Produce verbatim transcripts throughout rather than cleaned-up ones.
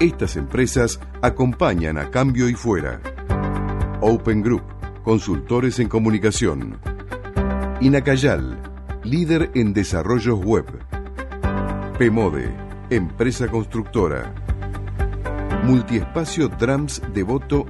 Estas empresas acompañan a Cambio y Fuera. Open Group, consultores en comunicación. Inacayal, líder en desarrollos web. Pemode, empresa constructora. Multiespacio Drums Devoto.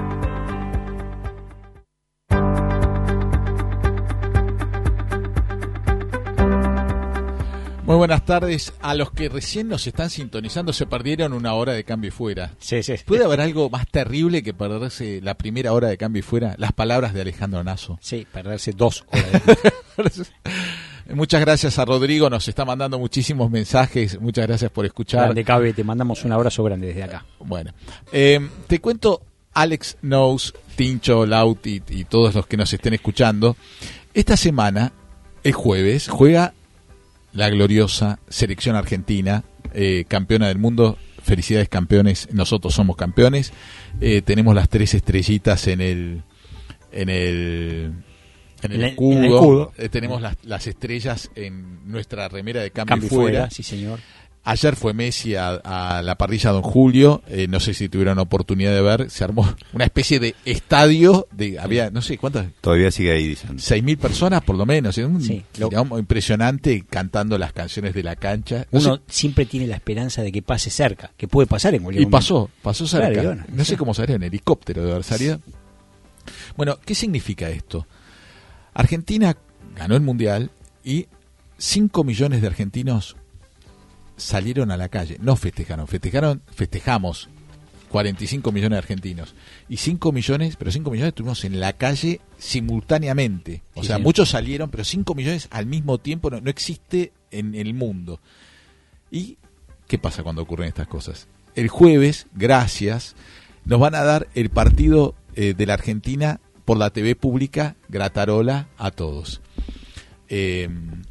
Muy buenas tardes. A los que recién nos están sintonizando, se perdieron una hora de Cambio y Fuera. Sí, sí. ¿Puede haber algo más terrible que perderse la primera hora de Cambio y Fuera? Las palabras de Alejandro Nasso. Sí, perderse dos horas. Muchas gracias a Rodrigo, nos está mandando muchísimos mensajes. Muchas gracias por escuchar. Grande Cabe, te mandamos un abrazo grande desde acá. Bueno, eh, te cuento, Alex Knows, Tincho, Laut y, y todos los que nos estén escuchando. Esta semana, el jueves, juega la gloriosa selección argentina, eh, campeona del mundo. Felicidades, campeones. Nosotros somos campeones. Eh, tenemos las tres estrellitas en el en el en el, en escudo. el escudo. Eh, tenemos las, las estrellas en nuestra remera de Cambio, Cambio y Fuera. Fuera. Sí, señor. Ayer fue Messi a, a la parrilla Don Julio, eh, no sé si tuvieron oportunidad de ver, se armó una especie de estadio, de había, no sé, ¿cuántas? Todavía sigue ahí, dicen. Seis mil personas por lo menos, un sí, lo... impresionante cantando las canciones de la cancha. No Uno sé, siempre tiene la esperanza de que pase cerca, que puede pasar en cualquier y momento. pasó, pasó cerca, claro, bueno, no sí. sé cómo salió, en helicóptero de haber salido. Bueno, ¿qué significa esto? Argentina ganó el Mundial y cinco millones de argentinos salieron a la calle, no festejaron, festejaron, festejamos cuarenta y cinco millones de argentinos y cinco millones, pero cinco millones estuvimos en la calle simultáneamente, o sí, sea, sí. muchos salieron, pero cinco millones al mismo tiempo no, no existe en el mundo. ¿Y qué pasa cuando ocurren estas cosas? El jueves, gracias, nos van a dar el partido eh, de la Argentina por la T V pública, Gratarola a todos. Eh,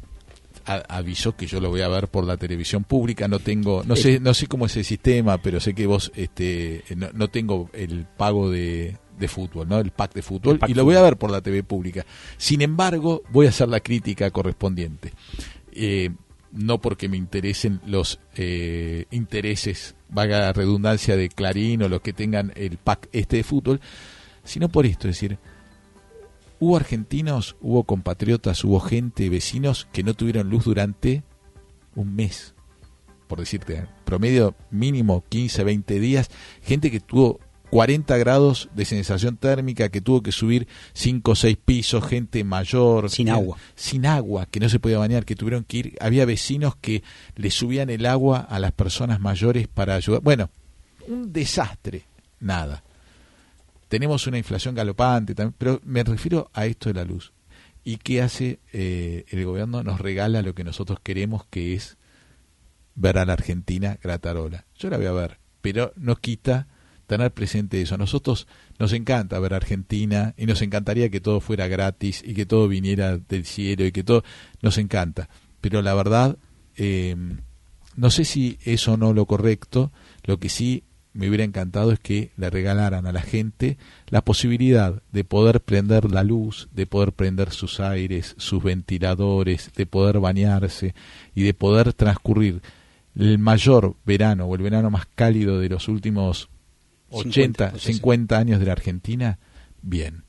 avisó que yo lo voy a ver por la televisión pública, no tengo, no sé, no sé cómo es el sistema, pero sé que vos, este, no, no tengo el pago de, de fútbol, ¿no? El pack de fútbol, pack y lo voy a ver por la T V pública. Sin embargo, voy a hacer la crítica correspondiente, eh, no porque me interesen los eh, intereses, valga la redundancia, de Clarín o los que tengan el pack este de fútbol, sino por esto, es decir, hubo argentinos, hubo compatriotas, hubo gente, vecinos que no tuvieron luz durante un mes, por decirte, promedio mínimo quince, veinte días, gente que tuvo cuarenta grados de sensación térmica, que tuvo que subir cinco o seis pisos, gente mayor. Sin que, agua. Sin agua, que no se podía bañar, que tuvieron que ir, había vecinos que le subían el agua a las personas mayores para ayudar. Bueno, un desastre, nada. Tenemos una inflación galopante también, pero me refiero a esto de la luz. ¿Y qué hace eh, el gobierno? Nos regala lo que nosotros queremos, que es ver a la Argentina Gratarola. Yo la voy a ver, pero no quita tener presente eso. A nosotros nos encanta ver a Argentina y nos encantaría que todo fuera gratis y que todo viniera del cielo y que todo nos encanta. Pero la verdad, eh, no sé si es o no lo correcto. Lo que sí me hubiera encantado es que le regalaran a la gente la posibilidad de poder prender la luz, de poder prender sus aires, sus ventiladores, de poder bañarse y de poder transcurrir el mayor verano o el verano más cálido de los últimos ochenta, cincuenta años de la Argentina, bien.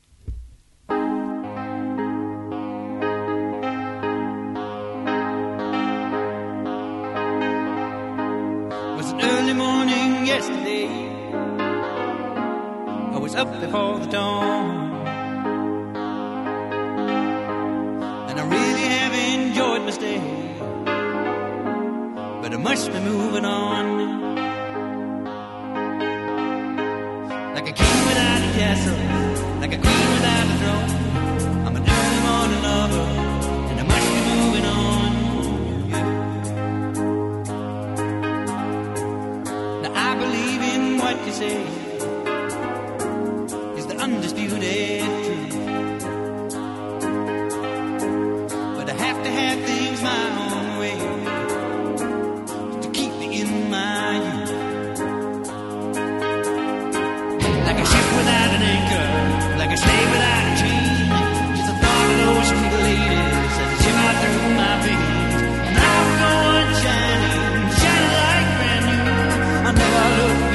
Yesterday, I was up before the dawn, and I really have enjoyed my stay, but I must be moving on. Like a king without a castle, like a queen without a throne, I'm an early morning lover, and I must be moving on. What you say is the undisputed truth, but I have to have things my own way to keep me in my youth. Like a ship without an anchor, like a slave without a chain, just the thought of those sweet ladies as they shimmer through my veins, and I will go on shining, shining like brand new. I never look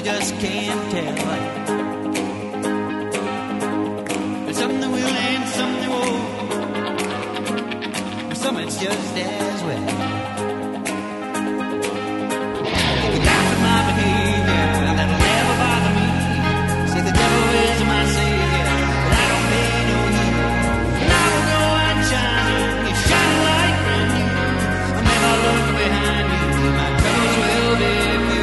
just can't tell. And some they will and some they won't. Some it's just as well. You got to my behavior, that'll never bother me. Say the devil is my savior, but I don't pay no heed. And I will go out shining, you shine like brand new. I'll never look behind me, my troubles will be few.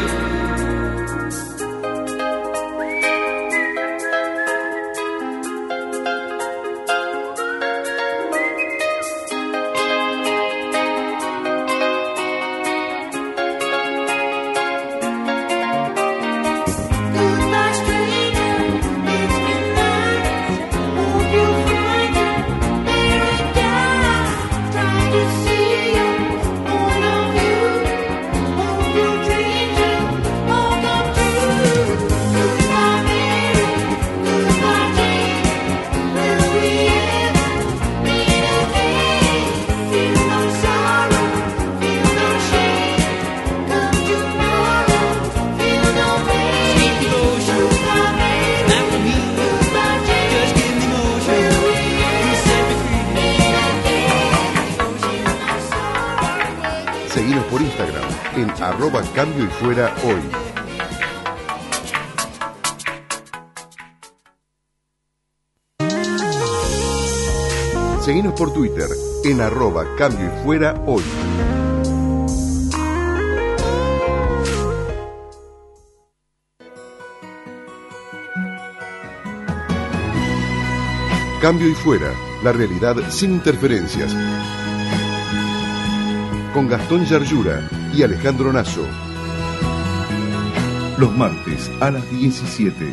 Seguinos por Instagram en arroba cambio y fuera hoy. Seguinos por Twitter en arroba cambio y fuera hoy. Cambio y fuera, la realidad sin interferencias. Con Gastón Yarlura y Alejandro Nasso. Los martes a las diecisiete.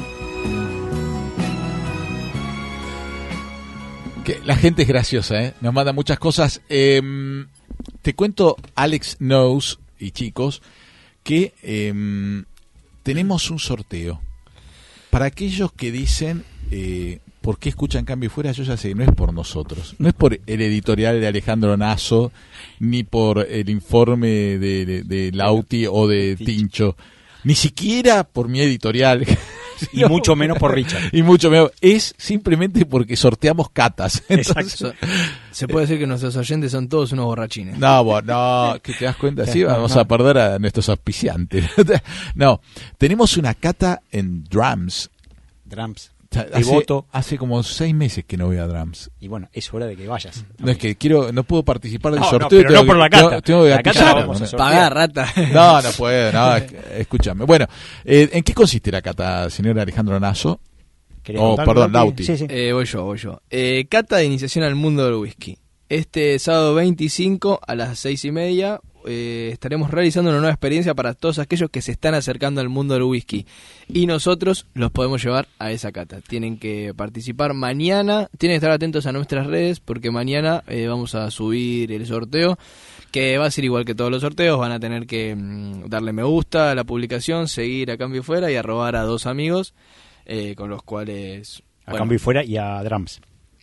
Que la gente es graciosa, ¿eh? Nos manda muchas cosas. Eh, te cuento, Alex Knows y chicos, que eh, tenemos un sorteo. Para aquellos que dicen... Eh, ¿por qué escuchan Cambio y Fuera? Yo ya sé, no es por nosotros. No es por el editorial de Alejandro Nasso, ni por el informe de, de, de Lauti o de Tincho. Ni siquiera por mi editorial. Y no, mucho menos por Richard. Y mucho menos. Es simplemente porque sorteamos catas. Entonces, exacto. Se puede decir que nuestros oyentes son todos unos borrachines. No, vos, no, ¿que te das cuenta? Sí, vamos a perder a nuestros auspiciantes. No, tenemos una cata en Drums. Drums. Hace, voto. hace como seis meses que no voy a Drums. Y bueno, es hora de que vayas. No es que quiero, no puedo participar del no, sorteo. No, pero no por la cata. Tengo, tengo que la cata la vamos a pagar, rata. No, no puedo, no, escúchame. Bueno, eh, ¿en qué consiste la cata, señor Alejandro Nasso? Oh, perdón, Lauti. Sí, sí. Eh, voy yo, voy yo. Eh, cata de iniciación al mundo del whisky. Este sábado veinticinco a las seis y media eh, estaremos realizando una nueva experiencia para todos aquellos que se están acercando al mundo del whisky. Y nosotros los podemos llevar a esa cata. Tienen que participar mañana, tienen que estar atentos a nuestras redes porque mañana eh, vamos a subir el sorteo, que va a ser igual que todos los sorteos. Van a tener que mm, darle me gusta a la publicación, seguir a Cambio y Fuera y arrobar a dos amigos eh, con los cuales... A bueno, Cambio y Fuera y a Drums.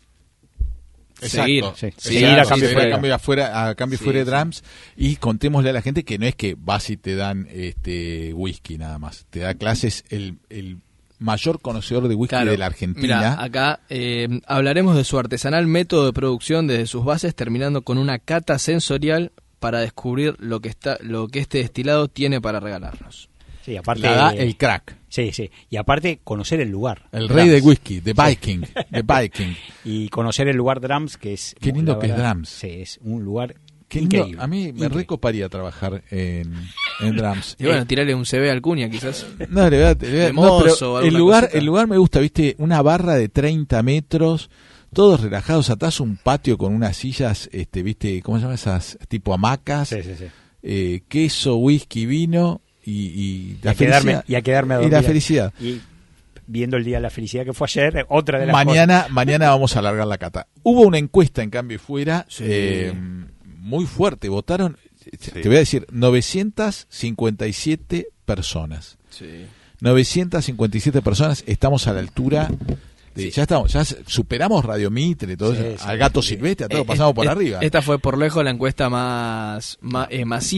Seguir, sí. seguir a Cambio y Fuera, a Cambio, afuera, a cambio sí, fuera de Drums y contémosle a la gente que no es que vas y te dan este whisky nada más, te da clases el, el mayor conocedor de whisky claro, de la Argentina. Mira, acá eh, hablaremos de su artesanal método de producción desde sus bases, terminando con una cata sensorial para descubrir lo que está, lo que este destilado tiene para regalarnos. Sí, aparte la da el crack. Sí, sí. Y aparte conocer el lugar. El rey del whisky, The Viking, sí. The Viking. Y conocer el lugar Drums, que es... Qué lindo que verdad, es Drums. Sí, es un lugar Qué increíble. Lindo. A mí me increíble. recoparía trabajar en, en Drums. Y bueno, eh, tirarle un C V al Cuña, quizás. No, le voy a... Le voy a no, pero el lugar, cosita. el lugar me gusta, viste, una barra de treinta metros, todos relajados, atrás un patio con unas sillas, este, viste, ¿cómo se llaman esas? Tipo hamacas. Sí, sí, sí. Eh, queso, whisky, vino... Y, y, la y, a quedarme, y a quedarme a dormir. Y la felicidad. Y viendo el día de la felicidad que fue ayer, otra de las mañana, cosas. Mañana vamos a alargar la cata. Hubo una encuesta en Cambio y Fuera sí. eh, muy fuerte. Votaron, sí. te voy a decir, novecientas cincuenta y siete personas. Sí. novecientas cincuenta y siete personas. Estamos a la altura... De, sí. Ya estamos, ya superamos Radio Mitre, todo sí, eso, sí, al gato sí. silvestre, a todo eh, pasamos eh, por eh, arriba. Esta fue por lejos la encuesta más, más eh, masiva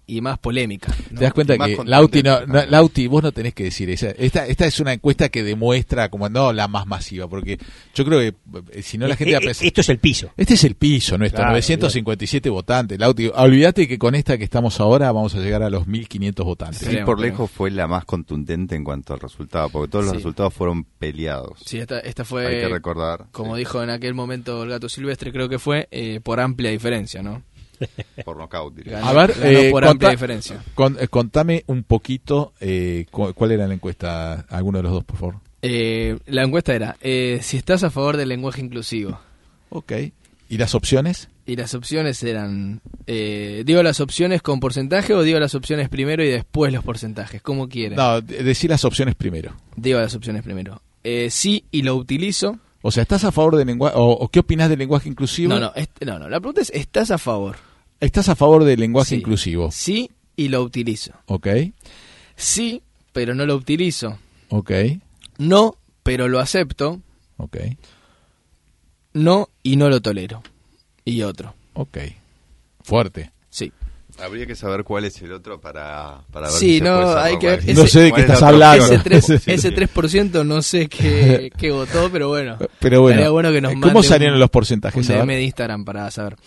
y más polémica, ¿no? Te das cuenta Y más que contundente Lauti, no, no, también. Lauti, vos no tenés que decir esa. Esta, esta es una encuesta que demuestra como no la más masiva, porque yo creo que eh, si no la gente Eh, va a eh, pensar. Esto es el piso. Este es el piso nuestro, Claro, novecientos cincuenta y siete votantes. Lauti, olvídate que con esta que estamos ahora vamos a llegar a los mil quinientos votantes. Sí, Esperemos, por esperemos. lejos fue la más contundente en cuanto al resultado, porque todos los Sí. resultados fueron peleados. Sí, esta, esta fue, Hay que recordar. como sí, dijo en aquel momento el Gato Silvestre, creo que fue eh, por amplia diferencia, ¿no? por nocaut, diría. Ganó, A ver, ganó eh, por contá- amplia diferencia. Con- eh, contame un poquito eh, cu- cuál era la encuesta, alguno de los dos, por favor. Eh, la encuesta era, eh, si estás a favor del lenguaje inclusivo. Ok. ¿Y las opciones? Y las opciones eran, eh, ¿digo las opciones con porcentaje o digo las opciones primero y después los porcentajes? ¿Cómo quieren? No, de- decir las opciones primero. Digo las opciones primero. Eh, sí, y lo utilizo. O sea, ¿estás a favor del lenguaje o, o qué opinas del lenguaje inclusivo? No, no, este- no, no, la pregunta es, ¿estás a favor? ¿Estás a favor del lenguaje Sí. inclusivo? Sí, y lo utilizo. Ok, Sí, pero no lo utilizo. ok, No, pero lo acepto. ok, No, y no lo tolero. Y otro. ok. Fuerte. Sí. Habría que saber cuál es el otro para, para ver Sí, si se no, puede cerrar hay que cuál ver. es. No sé de ¿Cuál qué es la estás otra hablando. opción? Ese tres, Sí. ese tres por ciento no sé qué, qué votó, pero bueno. Pero bueno, Estaría bueno que nos ¿cómo mande salieron un- los Un porcentajes? A D ver. M de Instagram para saber.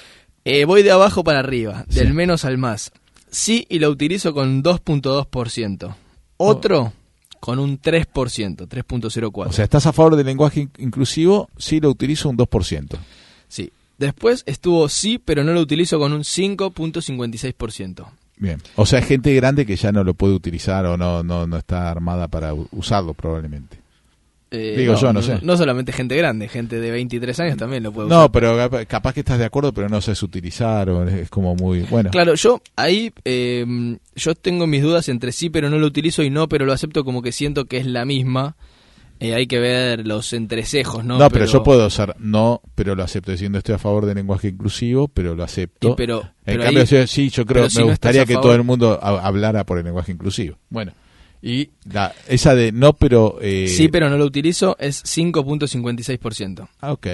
Eh, voy de abajo para arriba, del Sí. menos al más. Sí, y lo utilizo con dos punto dos por ciento. Otro con un tres por ciento, tres punto cero cuatro. O sea, ¿estás a favor del lenguaje in- inclusivo? Sí, lo utilizo un dos por ciento. Sí. Después estuvo sí, pero no lo utilizo con un cinco punto cincuenta y seis por ciento. Bien. O sea, gente grande que ya no lo puede utilizar o no no, no está armada para u- usarlo probablemente. Eh, Digo yo, no sé. No solamente gente grande, gente de veintitrés años también lo puede No, usar. pero capa- capaz que estás de acuerdo, pero no sabes utilizar o es como muy... Bueno, Claro, yo ahí eh, yo tengo mis dudas entre sí, pero no lo utilizo y no, pero lo acepto como que siento que es la misma. Eh, hay que ver los entrecejos, ¿no? no, pero, yo puedo usar no, pero lo acepto diciendo estoy a favor del lenguaje inclusivo, pero lo acepto. Y pero- en pero cambio, ahí- sí, sí, yo creo pero me si no estás gustaría a que favor- todo el mundo ha- hablara por el lenguaje inclusivo. Bueno, y la, esa de no, pero... Eh, Sí, pero no lo utilizo es cinco punto cincuenta y seis por ciento. Ah, ok,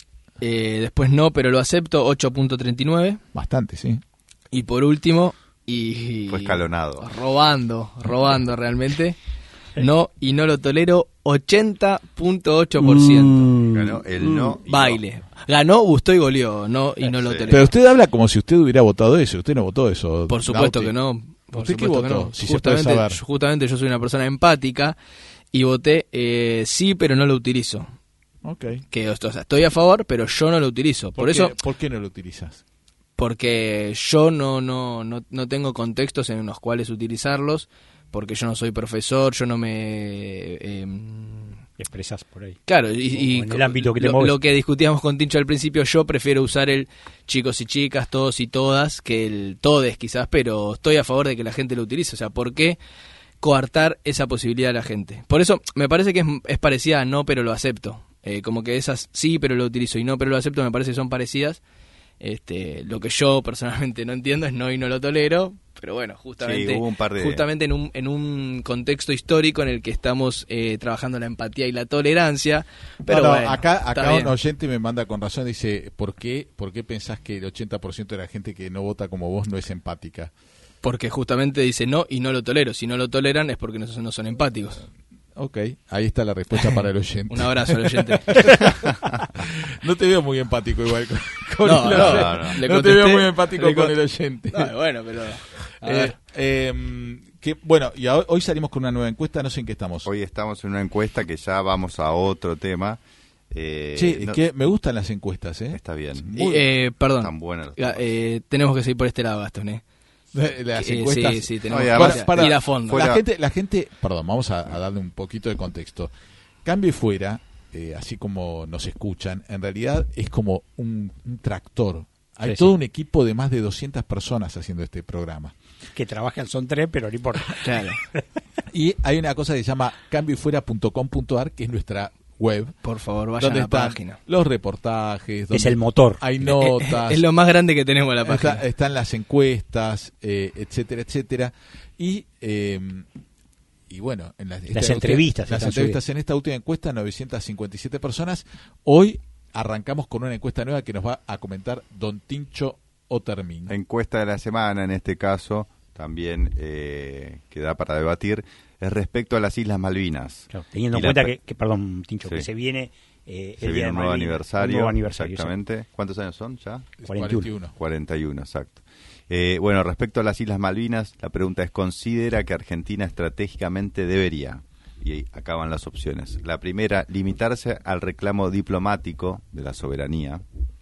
Eh, después no, pero lo acepto ocho punto treinta y nueve. bastante, sí. Y por último, y... Fue escalonado. Robando, robando realmente. No, y no lo tolero, ochenta punto ocho por ciento. Mm. Ganó el no. y Baile. Ganó, gustó y goleó, no, y no lo Sí. tolero. Pero usted habla como si usted hubiera votado eso. Usted no votó eso. Por supuesto Nauti. que no. Por ¿Usted qué supuesto que votó? no. Si se puede justamente, saber. yo- justamente yo soy una persona empática y voté eh, sí, pero no lo utilizo. Ok. Que o sea, estoy a favor, pero yo no lo utilizo. Por, qué- eso, ¿Por qué no lo utilizas? porque yo no, no, no, no tengo contextos en los cuales utilizarlos, porque yo no soy profesor, yo no me... eh, Expresas por ahí. Claro, y, y en el ámbito que te lo, mueves. lo que discutíamos con Tincho al principio, yo prefiero usar el chicos y chicas, todos y todas, que el todes quizás, pero estoy a favor de que la gente lo utilice. O sea, ¿por qué coartar esa posibilidad a la gente? Por eso me parece que es, es parecida a no, pero lo acepto. Eh, como que esas sí, pero lo utilizo y no, pero lo acepto, me parece que son parecidas. Este, lo que yo personalmente no entiendo es no y no lo tolero, pero bueno, justamente, Sí, hubo un par de- justamente en un, en un contexto histórico en el que estamos eh, trabajando la empatía y la tolerancia. Pero No, no, bueno, acá, está acá bien. un oyente me manda con razón, dice, ¿por qué, ¿por qué pensás que el ochenta por ciento de la gente que no vota como vos no es empática? Porque justamente dice no y no lo tolero. Si no lo toleran es porque no son, no son empáticos. Ok, ahí está la respuesta para el oyente. Un abrazo al oyente. No te veo muy empático igual con, con No, el no, oyente. no, no. Le No te veo contesté- muy empático le con con- el oyente. No, bueno, pero... a Eh, ver. eh, que, bueno, y a- hoy salimos con una nueva encuesta, no sé en qué estamos. Hoy estamos en una encuesta que ya vamos a otro tema. Eh, Che, es no- que me gustan las encuestas, ¿eh? Está bien. Y, eh, perdón. Están buenas las Ga- eh, tenemos que seguir por este lado, Gastón, ¿eh? Las Eh, encuestas. sí, sí, tenemos Oye, que además- ir a- Para- ir a fondo. fuera- La gente, la gente, perdón, vamos a, a darle un poquito de contexto. Cambio y fuera, eh, así como nos escuchan, en realidad es como un, un tractor. Hay Sí, todo sí. un equipo de más de doscientas personas haciendo este programa. Que trabajan son tres, pero no importa. Claro. Y hay una cosa que se llama cambio y fuera punto com punto a r, que es nuestra web, Por favor, vayan a donde la están página. los reportajes, donde Es el motor. hay notas, Es lo más grande que tenemos en la página. está- están las encuestas, eh, etcétera, etcétera. Y, eh, y bueno, en la- esta Las última- entrevistas las están entrevistas en esta última encuesta, novecientas cincuenta y siete personas. Hoy arrancamos con una encuesta nueva que nos va a comentar don Tincho o Termín. Encuesta de la semana, en este caso, también eh, que da para debatir, es respecto a las Islas Malvinas. Claro, teniendo Y en la cuenta pre- que, que, perdón, Tincho, Sí. que se viene eh, Se el día viene de un nuevo Malvinas, aniversario, un nuevo aniversario, exactamente. ¿Cuántos años son ya? cuarenta y uno. cuarenta y uno, exacto. Eh, bueno, respecto a las Islas Malvinas, la pregunta es, ¿considera que Argentina estratégicamente debería? Y ahí acaban las opciones. La primera, limitarse al reclamo diplomático de la soberanía.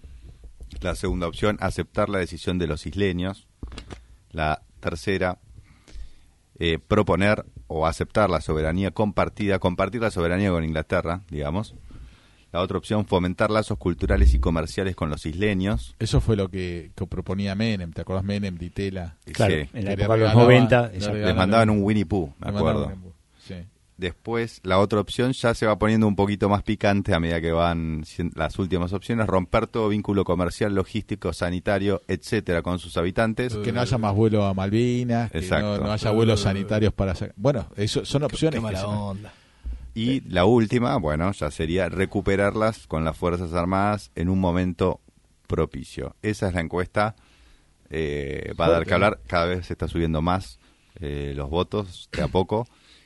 La segunda opción, aceptar la decisión de los isleños. La tercera, eh, proponer o aceptar la soberanía compartida, compartir la soberanía con Inglaterra, digamos. La otra opción, fomentar lazos culturales y comerciales con los isleños. Eso fue lo que, que proponía Menem. ¿Te acordás Menem, Ditela? Claro, Sí. en la Que le época de los regalaban- noventa. le exacto. regalaban- Les mandaban un Winnie Pooh, me Le acuerdo. mandaban un- Sí. Después, la otra opción ya se va poniendo un poquito más picante a medida que van sien- las últimas opciones, romper todo vínculo comercial, logístico, sanitario, etcétera, con sus habitantes. Que no haya más vuelo a Malvinas, que Exacto. no, no haya vuelos sanitarios para... sac- Bueno, eso son opciones. Qué que mala se- onda. Y la última, bueno, ya sería recuperarlas con las Fuerzas Armadas en un momento propicio. Esa es la encuesta. Eh, va a dar que hablar. Cada vez se está subiendo más eh, los votos, de a poco.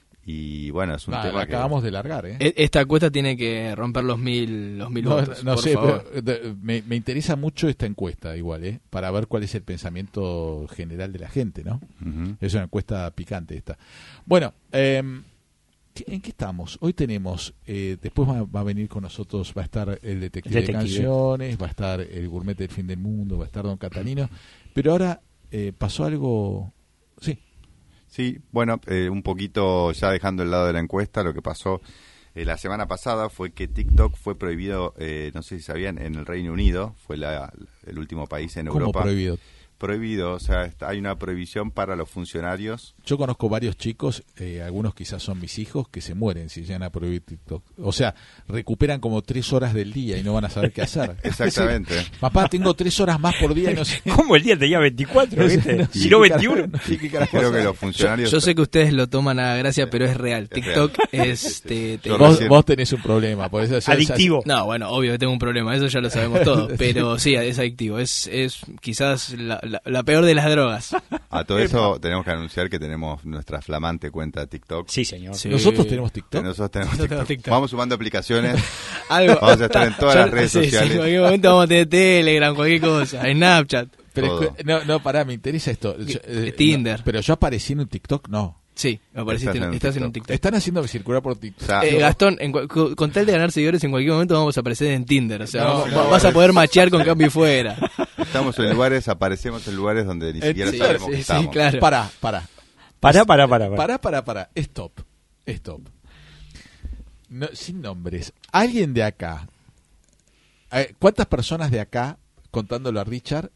Y bueno, es un Nah, tema la que... acabamos de largar, ¿eh? E- Esta encuesta tiene que romper los mil, los mil No, votos. no por sé, favor. pero, de- me, me interesa mucho esta encuesta igual, ¿eh? Para ver cuál es el pensamiento general de la gente, ¿no? Ujú. Es una encuesta picante esta. Bueno, eh, ¿en qué estamos? Hoy tenemos, eh, después va, va a venir con nosotros, va a estar el detective, El detective. de canciones, va a estar el gourmet del fin del mundo, va a estar Don Catalino, pero ahora eh, pasó algo, sí, Sí, bueno, eh, un poquito ya dejando el lado de la encuesta, lo que pasó eh, la semana pasada fue que TikTok fue prohibido, eh, no sé si sabían, en el Reino Unido, fue la, el último país en ¿cómo Europa. prohibido? Prohibido, o sea, está- hay una prohibición para los funcionarios. Yo conozco varios chicos, eh, algunos quizás son mis hijos, que se mueren si llegan a prohibir TikTok. O sea, recuperan como tres horas del día y no van a saber qué hacer. Exactamente. Papá, tengo tres horas más por día y no sé. ¿Cómo el día tenía veinticuatro, No sé, viste? no sé Si no qué veintiuno. carajo- no sé qué carajo Creo que hacer. los funcionarios... Yo sé que ustedes lo toman a gracia, pero es real. Es TikTok real. es... te- te- Yo Vos, recién- vos tenés un problema, por eso Adictivo. No, bueno, obvio que tengo un problema, eso ya lo sabemos todos, pero sí, es adictivo, es, es quizás la, la, la peor de las drogas. A todo eso tenemos que anunciar que tenemos nuestra flamante cuenta de TikTok. Sí, señor. Sí. Nosotros tenemos Que TikTok. Nosotros tenemos Nosotros tenemos TikTok. TikTok. Vamos sumando aplicaciones. Algo, Vamos a estar en todas Ya- las redes sí, sí, sociales. en cualquier momento vamos a tener Telegram, cualquier cosa, Snapchat. Pero todo. es que- no, no, pará, me interesa esto. Yo, eh, Tinder. no, pero yo aparecí en un TikTok, no. Sí, me apareciste, Estás en un estás en un TikTok. TikTok. Están haciéndome circular por TikTok. O sea, Eh, Gastón, en cua- con, con tal de ganar seguidores, en cualquier momento vamos a aparecer en Tinder. O sea, No, vamos- no, vas a es- poder machear con cambio y fuera. estamos en lugares, aparecemos en lugares donde ni Eh, siquiera sí, sabemos sí, que sí, estamos. claro. Pará, pará. Pará, pará, pará. pará. Pará, pará, pará. Stop. Stop. No, sin nombres. Alguien de acá. eh, ¿Cuántas personas de acá, contándolo a Richard,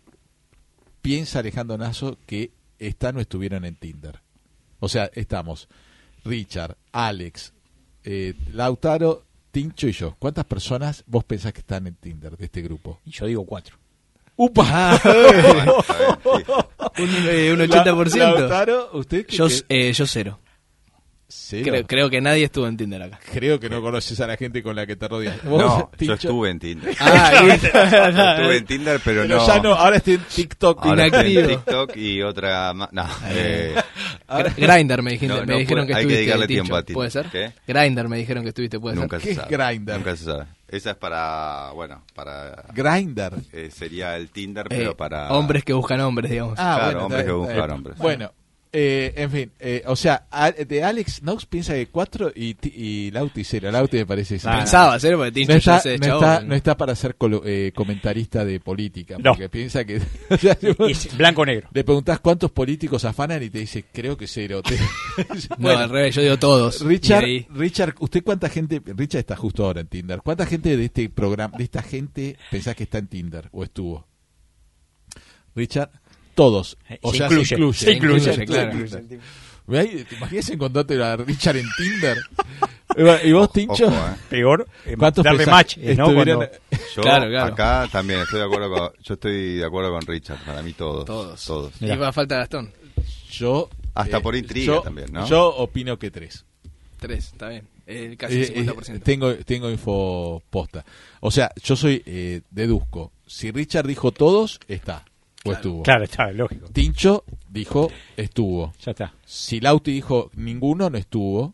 piensa Alejandro Nazo que están o estuvieron en Tinder? O sea, estamos Richard, Alex, eh, Lautaro, Tincho y yo. ¿Cuántas personas vos pensás que están en Tinder de este grupo? Y yo digo cuatro. ¡Upa! Bueno, está bien, sí. Un, eh, un ochenta por ciento. Lautaro, ¿usted qué- Yo, qué- eh, yo cero. cero? Creo, creo que nadie estuvo en Tinder acá. Creo que no conoces a la gente con la que te rodeas. ¿Vos, No, Tincho? yo estuve en Tinder. Ah, Yo estuve en Tinder, pero, Pero no. ya no, ahora estoy en TikTok. Ahora estoy en inactivo. TikTok y otra más. No, eh, Grindr me, dijiste, No, me no dijeron puede- que hay que estuviste. dedicarle Tincho. tiempo a Tinder. ¿Puede ser? ¿Qué? Grindr me dijeron que estuviste, ¿puede nunca ¿Qué se es sabe. Grindr? Nunca se sabe. Esa es para, bueno, para... Grindr. eh, sería el Tinder, ser? pero Eh, para... hombres que buscan hombres, digamos. Ah, Claro, bueno, hombres está que bien, buscan está bien. hombres. Bueno, eh, en fin, eh, o sea, a- de Alex Nox piensa que cuatro y, ti- y Lauti cero. Lauti me parece cero. Pensaba hacer, porque Tincho No ya está, se no, echó. está, no está para ser colo- eh, comentarista de política, No. porque piensa que... o sea, Y es blanco-negro. le preguntás cuántos políticos afanan y te dice, creo que cero. Te- No, Bueno, al revés, yo digo todos. Richard, Y ahí- Richard, ¿usted cuánta gente, Richard está justo ahora en Tinder, cuánta gente de este programa, de esta gente pensás que está en Tinder o estuvo? Richard, todos. O Se sea, incluye, se incluye. se incluye, Se claro. incluye. Ve, ¿te imaginas encontrarte a Richard en Tinder? ¿Y vos, Tincho? Ojo, eh. Peor, eh, ¿Cuántos darle pensás match, eh, ¿no? estuvieron- Cuando- Yo Claro, claro. acá también estoy de acuerdo con, yo estoy de acuerdo con Richard, para mí todos. Todos. Todos. Y va a falta Gastón. Yo... Hasta eh, por intriga yo- también, ¿no? Yo opino que tres. Tres, está bien. Eh, casi Eh, el cincuenta por ciento. eh, tengo, tengo info posta. O sea, yo soy, eh, deduzco. Si Richard dijo todos, está. fue estuvo. Claro, está, lógico. Tincho dijo estuvo. Ya está. Silauti dijo ninguno no estuvo.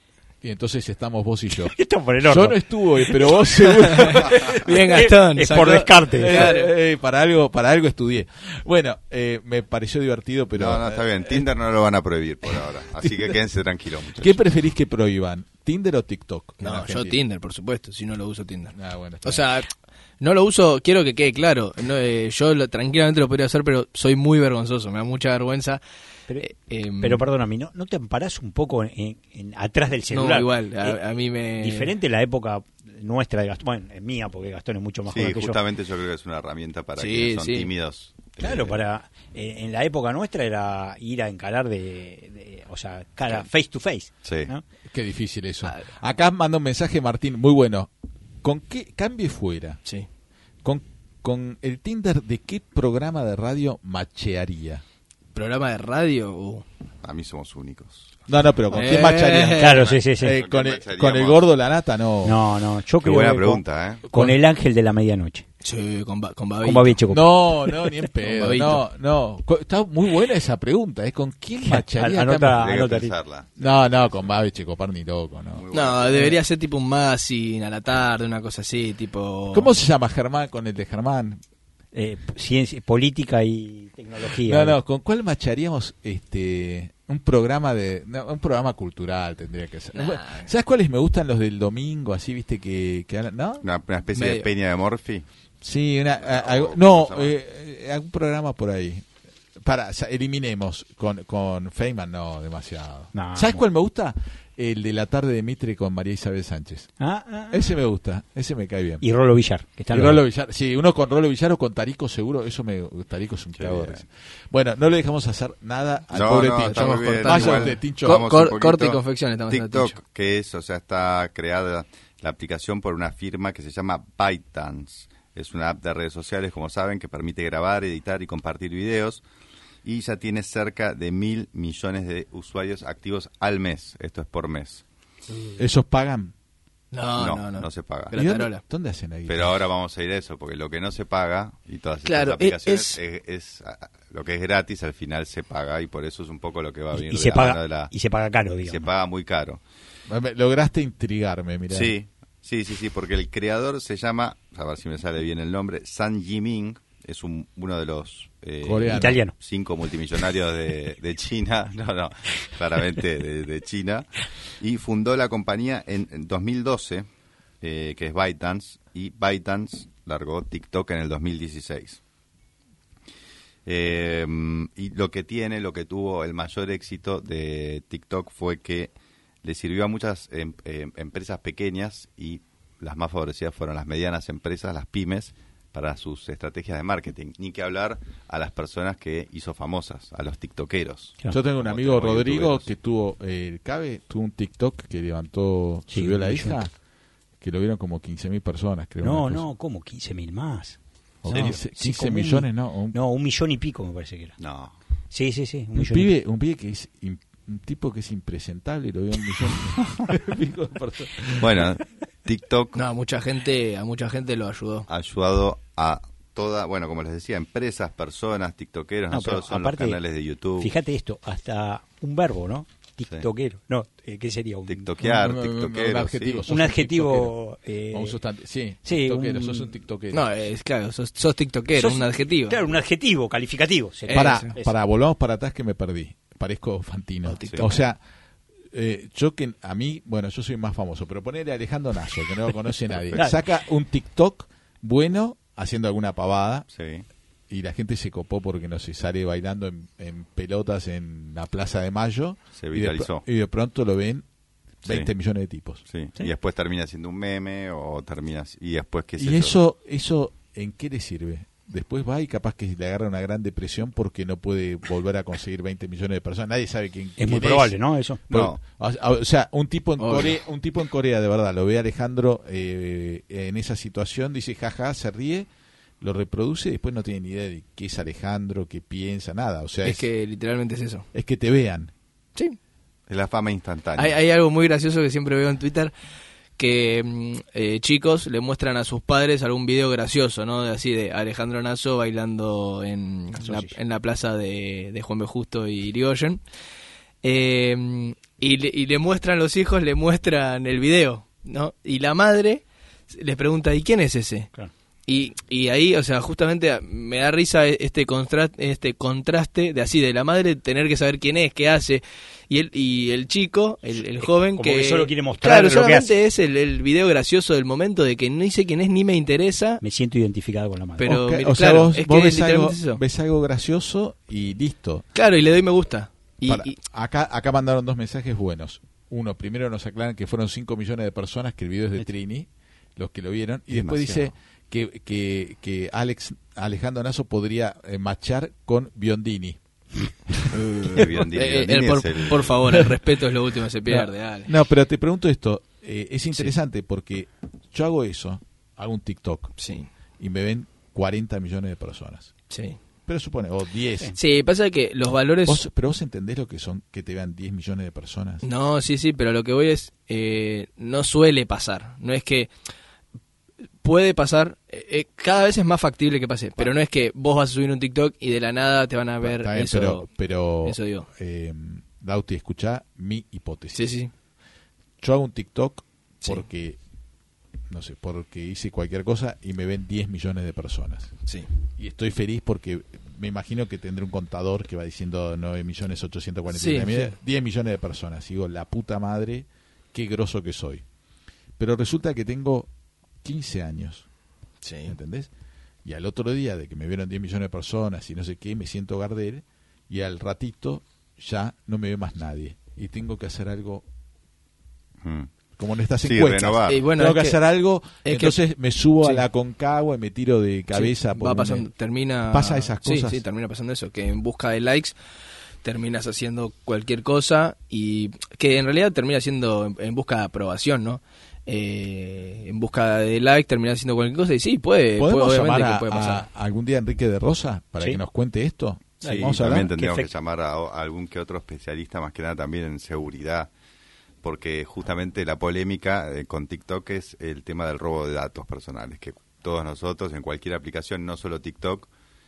Y entonces estamos vos y yo. Esto por el horno. Yo no estuve, pero vos seguro. Bien, Gastón. Es sacó- por descarte. Eh, Claro. eh, para algo para algo estudié. Bueno, eh, me pareció divertido, pero no, no, está bien. Tinder no lo van a prohibir por ahora. Así que quédense tranquilos, muchachos. ¿Qué preferís que prohíban? ¿Tinder o TikTok? en No, yo Argentina? Tinder, por supuesto, si no lo uso Tinder. Ah, bueno, está O sea, no lo uso, quiero que quede claro. No, eh, yo lo- tranquilamente lo podría hacer, pero soy muy vergonzoso, me da mucha vergüenza. Pero, Eh, em, pero perdóname, ¿no, ¿no te amparás un poco en, en- atrás del celular? No, igual, a, Eh, a mí me... Diferente la época nuestra de Gastón, bueno, es mía porque Gastón es mucho más Sí, joven que yo. justamente yo creo que es una herramienta para Sí, quienes son sí. tímidos. Claro, Eh, para eh, en la época nuestra era ir a encarar de, de- o sea, cara face to face. Sí. ¿no? Qué difícil eso. Ah. Acá manda un mensaje Martín, muy bueno. ¿Con qué cambie fuera? Sí. ¿Con, con el Tinder de qué programa de radio machearía? ¿Programa de radio? Uh. A mí somos únicos. No, no, pero ¿con qué Eh. machearían? Claro, sí, sí, sí. Eh, ¿Con con, qué el, machearíamos? con el gordo la nata, no. No, no, yo Qué creo buena que pregunta, ¿eh? con, con el ángel de la medianoche. Sí, con, ba- con Babito. Con Babi Checo. No, no, ni en pedo. Babito. No, no. Co- Está muy buena esa pregunta, ¿eh? ¿Con quién machearía? Anota- acá? Tendría que anota, pensarla. No, no, con Babi Checopar ni loco, ¿no? Muy buena. No, debería ser tipo un magazine a la tarde, una cosa así, tipo... ¿Cómo se llama Germán con el de Germán? Eh, ciencia, política y No, tecnología. no, ¿con cuál macharíamos este un programa de no, un programa cultural tendría que ser? Nah. ¿Sabes cuáles me gustan los del domingo así, viste que, que hablan- ¿no? Una, una especie de Medio. peña de Morphy. Sí, una, a- algo- ¿cómo no, se llama? eh, eh, algún programa por ahí. Para, o sea, eliminemos con con Feynman no demasiado. No, ¿Sabes no. cuál me gusta? El de la tarde de Mitre con María Isabel Sánchez. Ah, ah, ah. Ese me gusta, ese me cae bien. Y Rolo Villar, que está Y Rolo Villar, sí, uno con Rolo Villar o con Tarico seguro, eso me Tarico es un Qué cagador. bien. ese. Bueno, no le dejamos hacer nada al No, pobre no, Tincho. está muy Vamos bien, cortando. igual. Vaya usted, Tincho. Co- Vamos cor- un poquito. corte y confección estamos haciendo, TikTok, Tincho. que es, o sea, está creada la aplicación por una firma que se llama ByteDance. Es una app de redes sociales, como saben, que permite grabar, editar y compartir videos. Y ya tiene cerca de mil millones de usuarios activos al mes. Esto es por mes. ¿Esos pagan? No, No, no, no. no se paga. ¿Y dónde, Gratarola. dónde hacen ahí? Pero ahora vamos a ir a eso, porque lo que no se paga y todas estas Claro, aplicaciones es- es, es, ah, lo que es gratis, al final se paga y por eso es un poco lo que va a Y, venir y de se la mano paga de la- y se paga caro, y digamos. se paga muy caro. Me- Lograste intrigarme, mira. Sí, sí, sí, sí, porque el creador se llama, a ver si me sale bien el nombre, San Jiming, es un, uno de los eh, Coreano. Italiano. cinco multimillonarios de, de China, no, no, claramente de, de China, y fundó la compañía en, en dos mil doce, eh, que es ByteDance, y ByteDance largó TikTok en el dos mil dieciséis. Eh, y lo que tiene, lo que tuvo el mayor éxito de TikTok fue que le sirvió a muchas em, em, empresas pequeñas y las más favorecidas fueron las medianas empresas, las pymes, para sus estrategias de marketing. Ni que hablar a las personas que hizo famosas, a los tiktokeros. Claro. Yo tengo un Como amigo, tenemos Rodrigo, youtuberos. que tuvo, eh, el Cabe, tuvo un TikTok que levantó, Sí, subió la un hija, millón. que lo vieron como quince mil personas, creo. No, una cosa. no, ¿cómo? quince mil más. O No, quince, sí, quince como un- millones, ¿no? Un, No, un millón y pico me parece que era. No, Sí, sí, sí. Un, un millón y pibe, un pibe que es im- un tipo que es impresentable y lo vio un millón y pico de personas. bueno, TikTok No, a mucha gente, a mucha gente lo ayudó. ha ayudado a toda, bueno, como les decía, empresas, personas, tiktokeros, no, No, pero solo son aparte, los canales de YouTube. Fíjate esto, hasta un verbo, ¿no? Tiktokero. No, eh, ¿qué sería? Un, TikTokear, Un- un- un tiktokero, adjetivo, sí. sos un un adjetivo... eh, O un sustantivo. Sí, sí, tiktokero, un- sos un tiktokero. No, es claro, sos, sos tiktokero, sos- un adjetivo. Claro, un adjetivo calificativo. sería. para, Eso, eso. para, volvamos para atrás que me perdí. Parezco Fantino. Sí. O sea, eh, yo que a mí, bueno, yo soy más famoso, pero ponerle a Alejandro Nazo, que no lo conoce nadie. Claro. Saca un TikTok bueno haciendo alguna pavada Sí. y la gente se copó porque no se sale bailando en, en pelotas en la Plaza de Mayo Se y de, viralizó. y de pronto lo ven veinte Sí. millones de tipos. Sí. Sí. Y después termina siendo un meme o termina y después qué sé Y yo. eso, eso, ¿en qué le sirve? Después va y capaz que le agarra una gran depresión porque no puede volver a conseguir veinte millones de personas. Nadie sabe quién, Es quién muy probable, ¿no? Eso. No. O, o sea, un tipo en Obvio. Corea, un tipo en Corea de verdad, lo ve a Alejandro eh, en esa situación, dice jaja, se ríe, lo reproduce y después no tiene ni idea de qué es Alejandro, qué piensa, nada. O sea, Es es, que literalmente es eso. es que te vean. Sí. Es la fama instantánea. Hay, hay algo muy gracioso que siempre veo en Twitter, que mm, eh, chicos le muestran a sus padres algún video gracioso, ¿no? De, así de Alejandro Nasso bailando en, la, en la plaza de, de Juan B. Justo y Irigoyen. Eh, y, le, y le muestran los hijos, le muestran el video, ¿no? Y la madre les pregunta, ¿y quién es ese? Claro. Y, y ahí, o sea, justamente me da risa este contraste, este contraste de así, de la madre tener que saber quién es, qué hace, y el, y el chico, el, el joven Como que, que solo quiere mostrar claro, lo que solamente hace. es el, el video gracioso del momento de que no sé quién es ni me interesa. Me siento identificado con la madre. Pero, Ok, mira, o sea, claro, vos, es vos que ves, algo, literalmente es eso. ves algo gracioso y listo. Claro, y le doy me gusta. Y, Para- y- acá, acá mandaron dos mensajes buenos. Uno, primero nos aclaran que fueron cinco millones de personas, que el video es de Trini, los que lo vieron. Y después Demasiado. dice que, que, que Alex Alejandro Nasso podría eh, machar con Biondini. Eh, Biondini, eh, Biondini el por, es el- por favor, el respeto es lo último que se pierde. No, dale. no, pero te pregunto esto. eh, es interesante porque yo hago eso, hago un TikTok Sí, y me ven cuarenta millones de personas. sí. Pero supone, o diez. Sí, pasa que los valores... ¿Vos, pero vos entendés lo que son que te vean diez millones de personas. No, sí, sí, pero lo que voy es, eh, no suele pasar. No es que puede pasar, eh, eh, cada vez es más factible que pase, pero no es que vos vas a subir un TikTok y de la nada te van a ver Está bien, eso. pero, pero eso digo. eh, Dauti, escuchá mi hipótesis. Sí, sí, Yo hago un TikTok Sí. porque, no sé, porque hice cualquier cosa y me ven diez millones de personas. sí. Y estoy feliz porque me imagino que tendré un contador que va diciendo nueve millones ochocientos cuarenta y Sí, mil, sí. diez millones de personas. Y digo, la puta madre, qué groso que soy. Pero resulta que tengo quince años. Sí. ¿Entendés? Y al otro día de que me vieron diez millones de personas y no sé qué, me siento Gardel y al ratito ya no me ve más nadie. Y tengo que hacer algo Mm. como en estas Sí, encuestas. renovar. Y bueno, tengo es que, que- hacer algo, es entonces me subo sí. a la Concagua y me tiro de cabeza. Sí, por va un- pasando, termina... pasa esas Sí, cosas. sí, termina pasando eso, que en busca de likes terminas haciendo cualquier cosa y que en realidad termina siendo en, en busca de aprobación, ¿no? Eh, en busca de like terminas haciendo cualquier cosa y sí, puede, puede ¿Podemos obviamente llamar que a, puede pasar. a algún día a Enrique de Rosa para Sí. que nos cuente esto? Sí, Vamos a también hablar. tendríamos Qué que efecto. llamar a, a algún que otro especialista, más que nada también en seguridad, porque justamente la polémica eh, con TikTok es el tema del robo de datos personales, que todos nosotros en cualquier aplicación, no solo TikTok,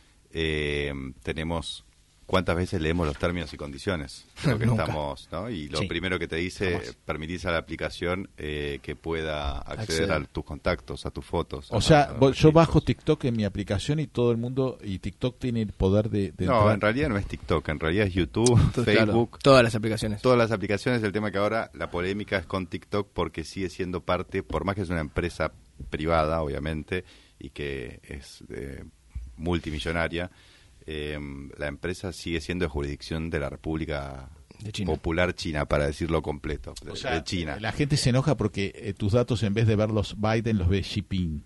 eh, tenemos... ¿Cuántas veces leemos los términos y condiciones? Lo que Nunca. estamos, ¿no? Y lo Sí. primero que te dice, Jamás. permitís a la aplicación eh, que pueda acceder, Acceder. a tus contactos, a tus fotos. O a- sea, a los vos- yo registros. bajo TikTok en mi aplicación y todo el mundo, y TikTok tiene el poder de, de No, entrar. en realidad no es TikTok, en realidad es YouTube, Entonces, claro, Facebook, todas las aplicaciones. todas las aplicaciones. El tema que ahora la polémica es con TikTok porque sigue siendo parte, por más que es una empresa privada, obviamente, y que es eh, multimillonaria, eh, la empresa sigue siendo de jurisdicción de la República De China. Popular China, para decirlo completo, de, O sea, de China. la gente se enoja porque eh, tus datos en vez de verlos Biden los ve Xi Jinping.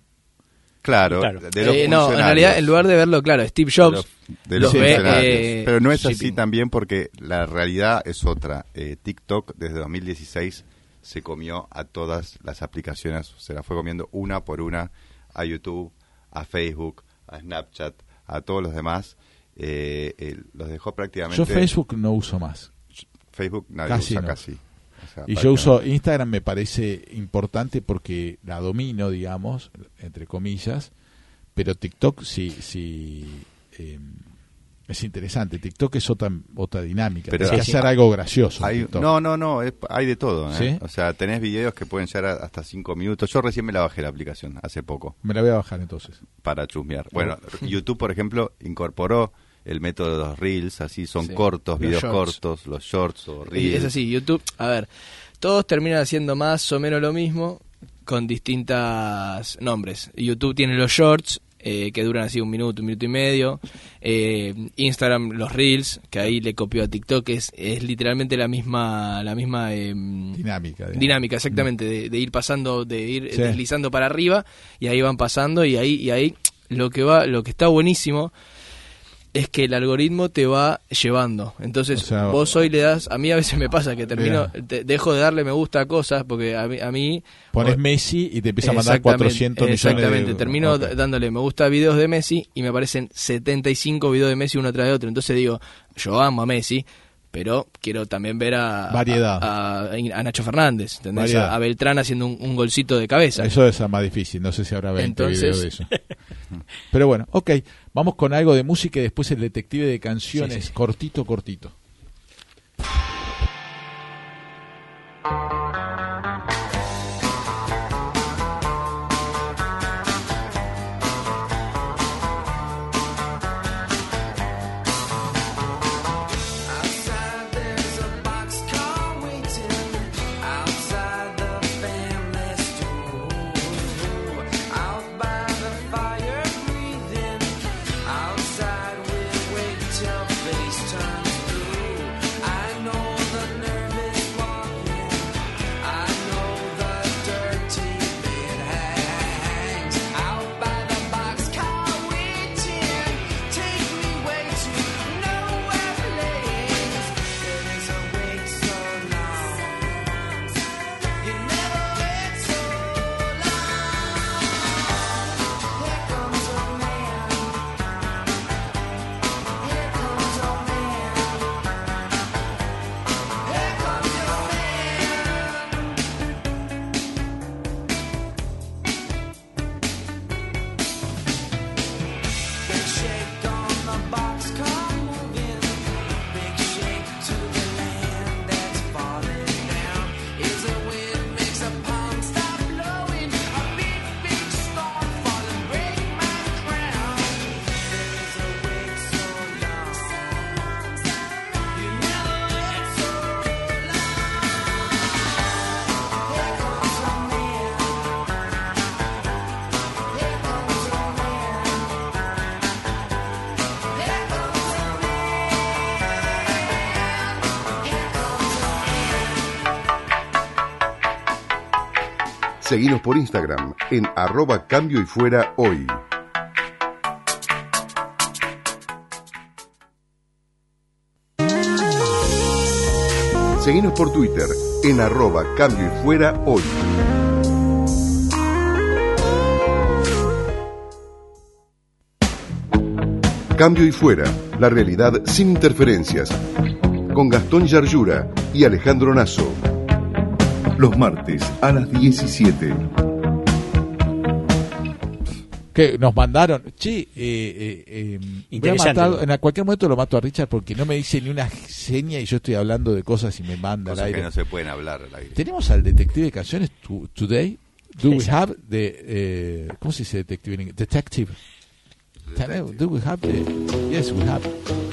Claro, Claro. de los Eh, no, en funcionarios. realidad en lugar de verlo, claro, Steve de Jobs los, de los los ve, funcionarios. eh, Pero no es Xi así Jinping. también, porque la realidad es otra. Eh, TikTok desde dos mil dieciséis se comió a todas las aplicaciones, se las fue comiendo una por una, a YouTube, a Facebook, a Snapchat, a todos los demás. Eh, eh, los dejó prácticamente... Yo Facebook no uso más. Facebook nadie Casi usa no. casi. O sea, Y yo uso prácticamente. Instagram, me parece importante porque la domino, digamos, entre comillas, pero TikTok sí, sí eh, es interesante. TikTok es otra, otra dinámica. Pero- Tienes que Sí, hacer algo gracioso. en Hay- TikTok. no, no, no, es- hay de todo. ¿eh? ¿Sí? O sea, tenés videos que pueden llegar a- hasta cinco minutos. Yo recién me la bajé la aplicación, hace poco. Me la voy a bajar entonces. Para chusmear. Bueno, YouTube, por ejemplo, incorporó el método de los Reels, así son Sí. cortos, Los videos shorts. cortos, los shorts o Y Reels. es así, YouTube, a ver, todos terminan haciendo más o menos lo mismo con distintas nombres. YouTube tiene los shorts, eh, que duran así un minuto, un minuto y medio. Eh, Instagram, los Reels, que ahí le copió a TikTok, es, es literalmente la misma, la misma eh, Dinámica. digamos. dinámica, exactamente, de, de ir pasando, de ir Sí. deslizando para arriba, y ahí van pasando, y ahí, y ahí lo que va, lo que está buenísimo es que el algoritmo te va llevando. Entonces, O sea, vos hoy le das, a mí a veces me pasa que termino, Mira. te- dejo de darle me gusta a cosas, porque a mí, a mí Pones o- Messi y te empieza a mandar Exactamente, cuatrocientos millones de... exactamente, termino Ok. d- dándole me gusta a videos de Messi y me aparecen setenta y cinco videos de Messi uno tras de otro. Entonces digo, yo amo a Messi, pero quiero también ver a, Variedad. a, a, a Nacho Fernández, ¿entendés? Variedad. A, a Beltrán haciendo un, un golcito de cabeza. Eso es más difícil, no sé si habrá veinte Entonces- videos de eso. Pero bueno, ok, vamos con algo de música y después el detective de canciones, Sí, sí, sí. cortito, cortito. Outside there's a boxcar waiting. Outside the family store. Out by the fire breathing. Outside we wait till face turns blue. I know the nervous walking. I know the dirty bed hangs. Out by the boxcar waiting. Take me way to nowhere place. There is a wait so long. You never wait so long. Here comes a man. Here comes a man. Here comes your man. Big shake on the boxcar moving. Big shake to the land that's falling down. Is a wind makes a palm stop blowing. A big, big storm falling, break my crown. There is a wait so long. You never wait so long. Here comes a man. Here comes a man. Here comes a man. Here comes a man. Seguinos por Instagram en arroba cambio y fuera hoy. Seguinos por Twitter en arroba cambio y fuera hoy. Cambio y fuera, la realidad sin interferencias. Con Gastón Yarlura y Alejandro Nasso. Los martes a las diecisiete. Que nos mandaron, che, eh, eh, eh, voy a Interesante. matar- en cualquier momento lo mato a Richard porque no me dice ni una seña y yo estoy hablando de cosas y me manda al Cosas aire. que no se pueden hablar al aire. Tenemos al detective de canciones to- today. Do we Exacto. have the eh, ¿cómo se dice detective en inglés? Detective. Tenemos- Do we have the Yes, we have.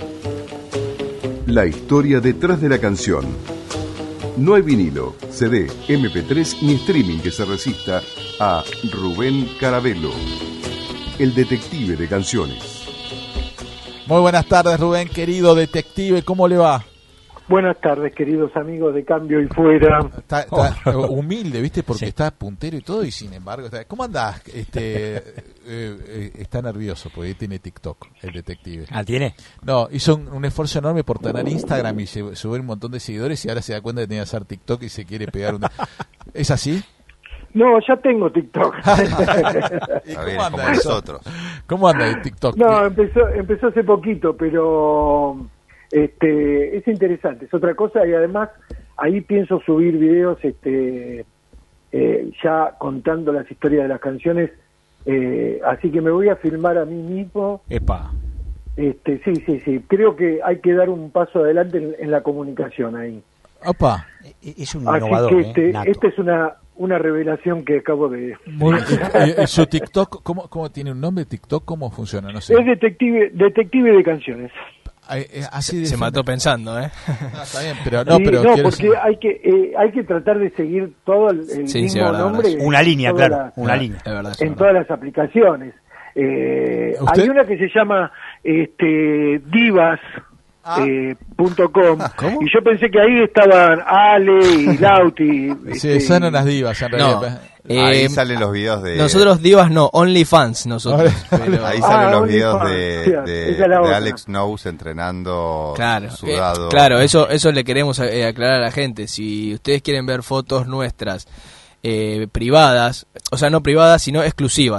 La historia detrás de la canción. No hay vinilo, C D, eme pe tres ni streaming que se resista a Rubén Carabello, el detective de canciones. Muy buenas tardes, Rubén, querido detective, ¿cómo le va? Buenas tardes, queridos amigos de Cambio y Fuera. Está, está humilde, ¿viste? Porque está puntero y todo y sin embargo, está- ¿cómo andás? Este, eh, eh, está nervioso porque tiene TikTok, el detective. Ah, ¿tiene? No, hizo un, un esfuerzo enorme por tener Instagram y se, subir un montón de seguidores y ahora se da cuenta que tenía que hacer TikTok y se quiere pegar un... ¿Es así? No, ya tengo TikTok. ¿Y Está bien, cómo como anda eso? nosotros. ¿Cómo anda el TikTok? No, empezó, empezó hace poquito, pero este, es interesante, es otra cosa y además ahí pienso subir videos este, eh, ya contando las historias de las canciones, eh, así que me voy a filmar a mí mismo. Epa. Este, sí, sí, sí, creo que hay que dar un paso adelante en, en la comunicación ahí. Opa. E- Es un Así innovador, que ¿eh? este, Nato. esta es una, una revelación que acabo de... Muy, eh, eh, su TikTok, ¿cómo, ¿cómo tiene un nombre? TikTok, ¿cómo funciona? No sé. Es detective, detective de canciones. Eh, eh, así de Se mató pensando, ¿eh? Ah, está bien, pero no, Sí, pero no, quiero porque decir- hay que eh, hay que tratar de seguir todo el, el Sí, mismo sí, verdad, nombre verdad. Una línea, todas claro, las- una línea. Es verdad, es en verdad. todas las aplicaciones. Eh, ¿Usted? hay una que se llama este divas Ah. eh, punto com ¿Cómo? y yo pensé que ahí estaban Ale y Lauti. Sí, este, son unas divas en No, realidad. Ahí eh, salen los videos de... nosotros divas no, OnlyFans nosotros. pero- Ahí Ah, salen los OnlyFans, videos de, sí, de, esa es la de otra. Alex Knows entrenando Claro, sudado. eh, claro, eso eso le queremos eh, aclarar a la gente. Si ustedes quieren ver fotos nuestras eh, privadas, o sea, no privadas, sino exclusivas,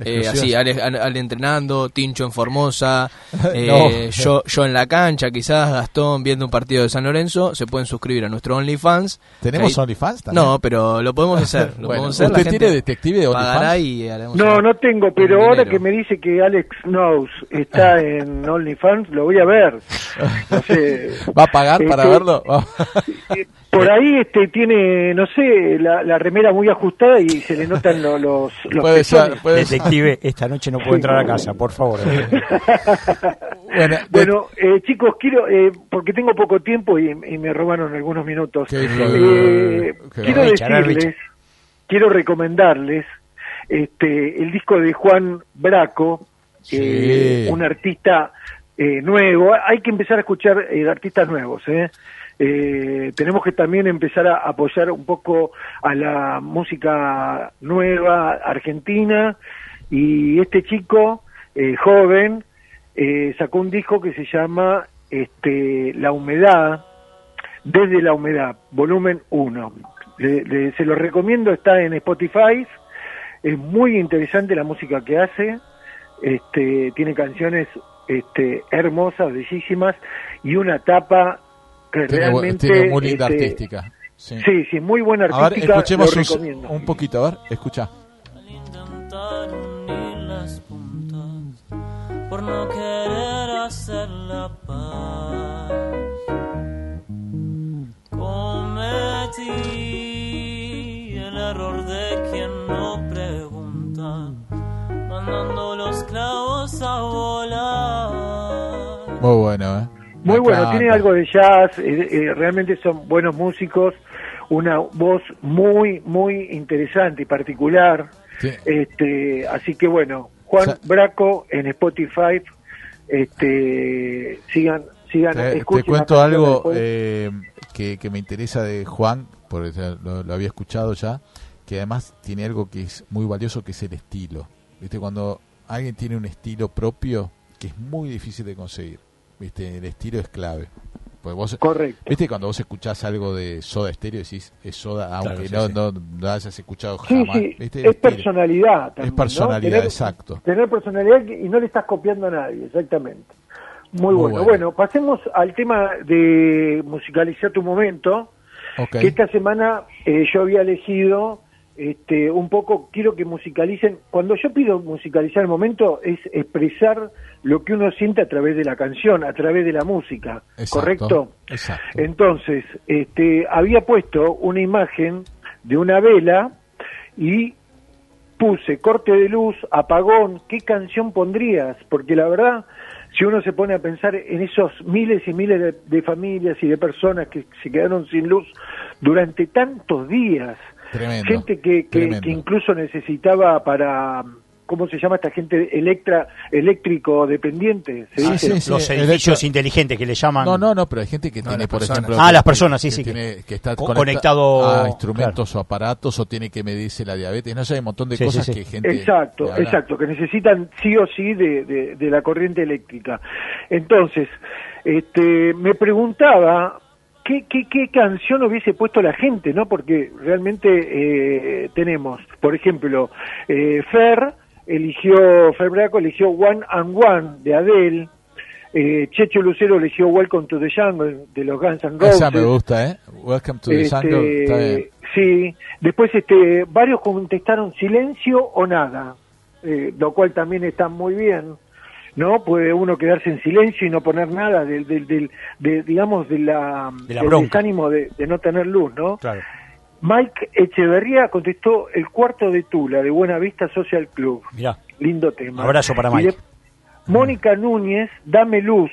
Eh, así, Ale, Ale- Ale entrenando, Tincho en Formosa, eh, No. yo, yo en la cancha, quizás Gastón viendo un partido de San Lorenzo. Se pueden suscribir a nuestro OnlyFans. ¿Tenemos Ahí- OnlyFans también? No, pero lo podemos hacer. Lo Bueno, podemos hacer. La ¿usted gente tiene detective de pagará OnlyFans? y haremos No, un- no tengo, pero un ahora dinero. que me dice que Alex Knows está en OnlyFans, lo voy a ver. No sé. ¿Va a pagar para Este, verlo? eh, Por ahí este tiene, no sé, la, la remera muy ajustada y se le notan lo- los, los Puede ser, pezones. puede ser. Detective, esta noche no puedo entrar a casa, por favor. Bueno, de- Bueno, eh, chicos, quiero, eh, porque tengo poco tiempo y, y me robaron algunos minutos. Qué hijo de- Eh, qué quiero Richard, eh, decirles, quiero recomendarles este el disco de Juan Braco, Sí. eh, un artista eh, nuevo. Hay que empezar a escuchar eh, artistas nuevos, ¿eh? Eh, tenemos que también empezar a apoyar un poco a la música nueva argentina, y este chico eh, joven eh, sacó un disco que se llama este La Humedad, Desde la Humedad, volumen uno. Le- le- se lo recomiendo, está en Spotify. Es muy interesante la música que hace, este, tiene canciones este, hermosas, bellísimas, y una tapa que tiene, bu- realmente tiene muy linda este, artística. Sí. Sí, sí, muy buena A ver, artística, escuchemos lo un, recomiendo. un poquito, a ver, escucha. Al intentar unir las puntas, por no querer hacer la paz, cometí el error de quien no pregunta, mandando los clavos a volar. Muy bueno, ¿eh? Muy Me bueno, encanta. tiene algo de jazz, eh, eh, realmente son buenos músicos, una voz muy, muy interesante y particular. Sí. Este, así que bueno, Juan O sea- Braco en Spotify, este, sigan, sigan, Te, te escuchen cuento las canciones algo después. eh, que, que me interesa de Juan, porque ya lo, lo había escuchado ya, que además tiene algo que es muy valioso, que es el estilo. ¿Viste? Cuando alguien tiene un estilo propio, que es muy difícil de conseguir. ¿Viste? El estilo es clave. Pues vos, Correcto. ¿viste? Cuando vos escuchás algo de Soda Stereo, decís, es Soda, aunque sí, no, sí. no lo hayas escuchado Sí, jamás. sí, ¿Viste? El es estilo. personalidad también, Es personalidad, ¿no? Tener- exacto. Tener personalidad y no le estás copiando a nadie, exactamente. Muy, Muy bueno. bueno. Bueno, pasemos al tema de musicalizar tu momento, Ok. que esta semana eh, yo había elegido este, un poco, quiero que musicalicen, cuando yo pido musicalizar el momento es expresar lo que uno siente a través de la canción, a través de la música, Exacto, ¿correcto? exacto. Entonces, este, había puesto una imagen de una vela y puse corte de luz, apagón, ¿qué canción pondrías? Porque la verdad, si uno se pone a pensar en esos miles y miles de, de familias y de personas que se quedaron sin luz durante tantos días, Tremendo. gente que, que, tremendo. que incluso necesitaba para, ¿cómo se llama esta gente? Electra, eléctrico dependiente, ¿se Sí, dice? sí, sí. Los el edificios hecho- inteligentes que le llaman. No, no, no, pero hay gente que No, tiene, las por personas. ejemplo... Ah, que- las personas, sí, que sí, que- Tiene, que está co- conecta- conectado, a instrumentos o aparatos, o tiene que medirse la diabetes. No sé, hay un montón de Sí, cosas sí, sí. que gente... Exacto, le habla. exacto, que necesitan sí o sí de, de, de la corriente eléctrica. Entonces, este, me preguntaba qué, qué, qué canción hubiese puesto la gente, ¿no? Porque realmente eh, tenemos, por ejemplo, eh, Fer eligió, Fer Braco eligió One and One de Adele, eh, Checho Lucero eligió Welcome to the Jungle de los Guns N' Roses. Esa me gusta, ¿eh? Welcome to the Este, Jungle, está bien. Sí, después este, varios contestaron silencio o nada, eh, lo cual también está muy bien, ¿no? Puede uno quedarse en silencio y no poner nada del, del, del de, digamos, de la, De la del bronca. desánimo de, de no tener luz, ¿no? Claro. Mike Echeverría contestó El Cuarto de Tula, de Buena Vista Social Club. Mirá. Lindo tema. Abrazo para Y Mike. de- Mónica Núñez, Dame Luz,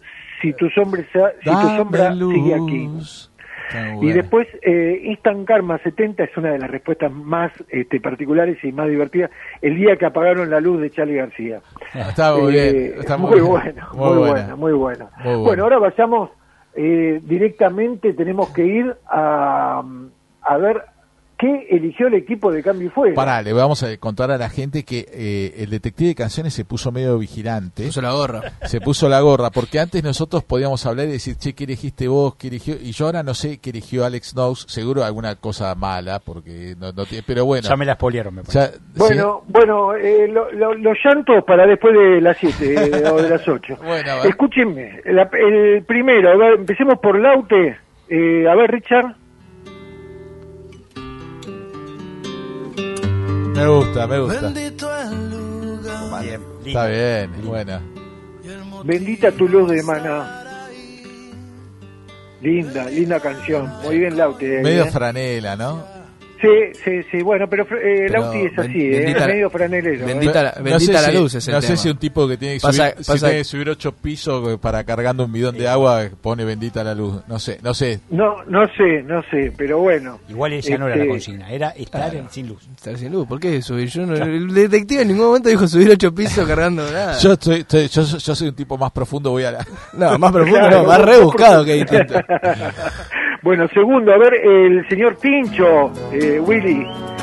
si tu sombra, sa- si tu Dame sombra sigue aquí. luz. Está Y bueno. después, eh, Instant Karma setenta es una de las respuestas más este, particulares y más divertidas. El día que apagaron la luz de Charlie García. Está muy Eh, bien. Está muy, muy, bien. bueno, muy, buena. buena, muy buena. Muy buena. Bueno, ahora vayamos eh, directamente, tenemos que ir a, a ver que eligió el equipo de cambio y fuera. Pará, le vamos a contar a la gente que eh, el detective de canciones se puso medio vigilante. Puso la gorra. Se puso la gorra, porque antes nosotros podíamos hablar y decir, che, ¿qué elegiste vos? ¿Qué eligió? Y yo ahora no sé qué eligió Alex Knows, seguro alguna cosa mala, porque no, no tiene, pero bueno. Ya me la spoilearon, me parece. Ya, Bueno, bueno, eh, lo- lo- los llantos para después de las siete eh, o de las ocho. Bueno, a ver. Escúchenme, la- el primero, a ver, empecemos por Laute. Eh, a ver, Richard. Me gusta, me gusta. Bien, Está lindo. bien, buena. Bendita tu luz de maná. Linda, linda canción. Muy bien, Laute. Medio eh. franela, ¿no? Sí, sí, sí. Bueno, pero eh, Pero Lauti es así, ben- eh, bendita- medio franelero. bendita- eh. la- bendita la si, luz es el No sé tema. si un tipo que tiene que Pasa- subir, si pasa- tiene que subir ocho pisos para cargando un bidón de agua, pone bendita la luz. No sé, no sé. No, no sé, no sé, pero bueno. Igual ella no era la Este, consigna, era estar en- sin luz. Estar sin luz, ¿por qué subir? Yo no- el detective en ningún momento dijo subir ocho pisos cargando nada. Yo, estoy, estoy- yo, yo soy un tipo más profundo, voy a la... No, más profundo, Claro, no, más más rebuscado profundo. que distinto. Bueno, segundo, a ver, el señor Tincho, eh, Willy,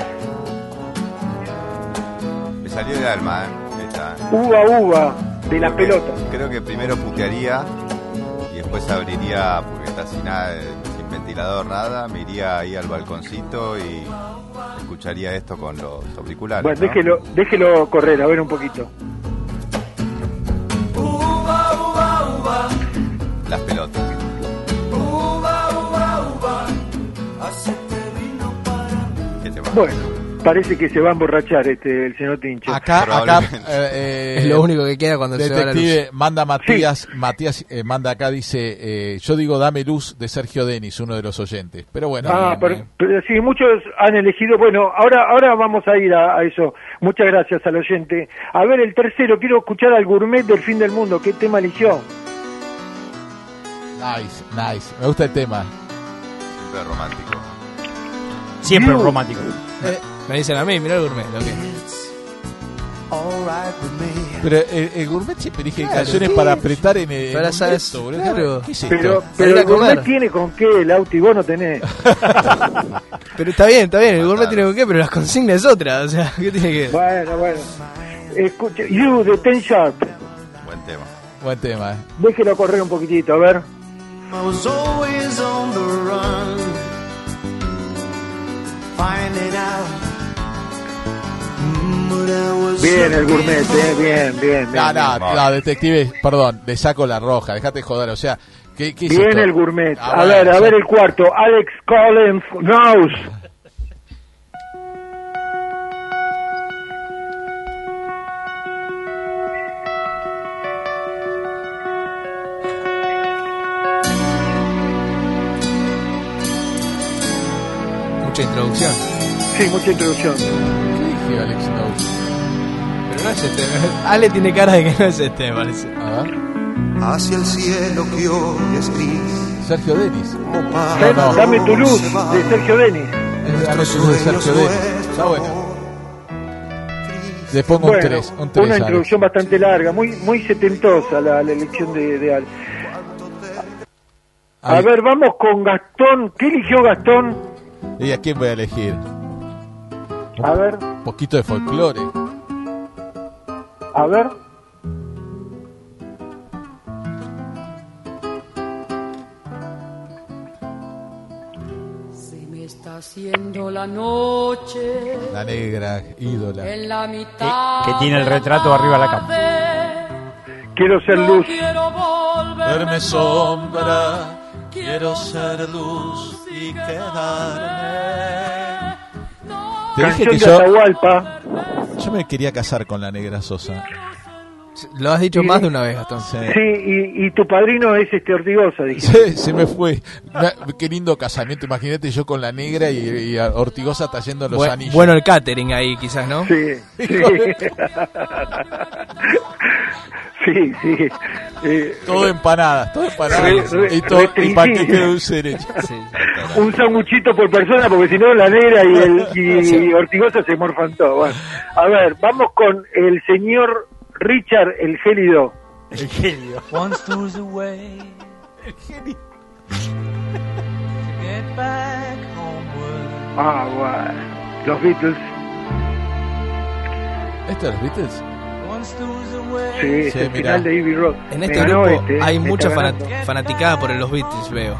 Me salió del alma, ¿eh? Esta. uva, uva, de la Creo que- pelota. Creo que primero putearía y después abriría, porque está sin nada, sin ventilador, nada, me iría ahí al balconcito y escucharía esto con los auriculares. Bueno, ¿no? déjelo, déjelo correr, a ver un poquito. Las pelotas. ¿Qué te va? Bueno, parece que se va a emborrachar este el señor Tincho. Acá, acá, Probablemente. eh, eh, Es lo único que queda cuando se va la luz. detective manda Matías, Matías eh, manda acá, dice, eh, yo digo Dame Luz de Sergio Denis, uno de los oyentes. Pero bueno, Ah, bien, pero, bien. pero sí, muchos han elegido. Bueno, ahora ahora vamos a ir a, a eso. Muchas gracias al oyente. A ver, el tercero, quiero escuchar al gourmet del fin del mundo. ¿Qué tema eligió? Nice, nice. Me gusta el tema. Siempre romántico. Siempre You. romántico. Eh, me dicen a mí, mirá el gourmet, lo que. Pero el, el gourmet siempre elige Claro, canciones sí. para apretar en el, Para en un saber- esto, boludo. claro. ¿Qué es esto? Pero, Salir pero a el gourmet comer. tiene con qué, el auto y vos no tenés. Pero está bien, está bien, el gourmet tiene con qué, pero las consignas es otra, o sea, ¿qué tiene que ver? Bueno, bueno. Escucha, You de Ten Sharp. Buen tema. Buen tema, eh. Déjelo correr un poquitito, a ver. I was always on the run, finding out. Mm, but I was Bien el gourmet, eh, bien, bien, bien. No, no, bien. no, detective, perdón, le saco la roja, déjate joder, o sea, ¿qué, qué es Bien esto? el gourmet. Ah, A bueno, ver, a o sea, ver el cuarto. Alex Collins Knows. Mucha introducción. Sí, mucha introducción. ¿Qué dije, Alex Knows? Pero no es este. Ale tiene cara de que no es este, me parece. A ver, Hacia el cielo que hoy es gris, Sergio Denis. como para No, no. Dame tu luz, de Sergio Denis. Es Alex Knows de Sergio Denis. Está bueno. Le pongo un Bueno, tres, un tres. una introducción bastante larga, muy muy setentosa la, la elección de, de Ale. A ver, vamos con Gastón. ¿Qué eligió Gastón? ¿Y a quién voy a elegir? A ver, Un poquito de folclore. a ver. Se me está haciendo la noche La negra ídola. en la mitad. Que- que tiene el retrato arriba de la cama. Quiero ser No luz. quiero volver. Verme sombra, quiero ser luz y quedarme. Te dije Canción que de yo, Atahualpa. yo me quería casar con la negra Sosa. Lo has dicho Sí. más de una vez, Gastón. Sí. Sí, y, y tu padrino es este Ortigosa, dije. Sí, se me fue. Na- Qué lindo casamiento. Imagínate yo con la negra y, y a Ortigosa trayendo los Buen- anillos. bueno el catering ahí, quizás, ¿no? Sí, sí. Hijo de- sí, sí. Eh, Todo empanadas, todo empanadas. Re- re- y, todo, y restringido. panqueque de dulce de leche. Sí. un sanguchito por persona, porque si no la negra y, el, y Ortigosa se morfan todo. Bueno, a ver, vamos con el señor Richard, el gélido. El genio. One stool's away El genio. to get back homeward. Ah, bueno. Los Beatles. ¿Esto de los Beatles? Sí, es Sí, el mirá. final de Abbey Road. En Me este ganó grupo este, hay me mucha está fanat- ganando. fanaticada por los Beatles, veo.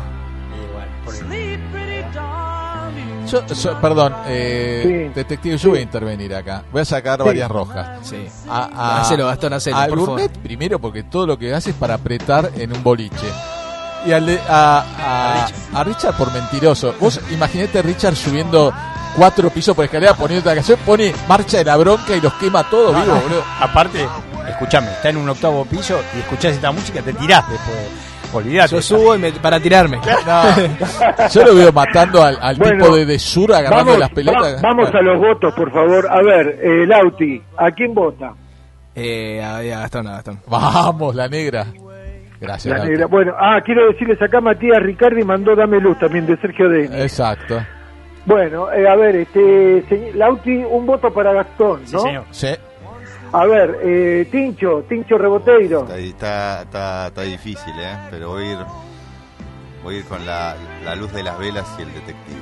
Yo, yo- perdón, eh, Sí. detective, yo voy a intervenir acá. Voy a sacar Sí. varias rojas. Sí. A, a- Hacelo, Gastón, hacelo, al por favor. gourmet primero, porque todo lo que hace es para apretar en un boliche. Y al de- a, a, a Richard por mentiroso. Vos imaginate a Richard subiendo cuatro pisos por escalera, poniendo la canción, pone Marcha de la Bronca y los quema todo No, vivo, no. boludo. Aparte, escuchame, está en un octavo piso y escuchás esta música, te tirás después. Olvidate. Yo subo y me- para tirarme. No, yo lo veo matando al, al Bueno, tipo de, de sur agarrando Vamos, las pelotas. va- vamos Bueno. a los votos, por favor. A ver, eh, Lauti, ¿a quién vota? Eh, a, a Gastón, a Gastón. Vamos, la negra. Gracias. La Lauti. negra. Bueno, ah, quiero decirles acá, Matías Ricardi mandó Dame Luz también, de Sergio Denis. Exacto. Bueno, eh, a ver, este señ- Lauti, un voto para Gastón, ¿no? Sí, señor. Sí. A ver, eh, Tincho, Tincho Reboteiro. Está, está, está, está difícil, ¿eh? Pero voy a ir, voy a ir con la, la luz de las velas y el detective.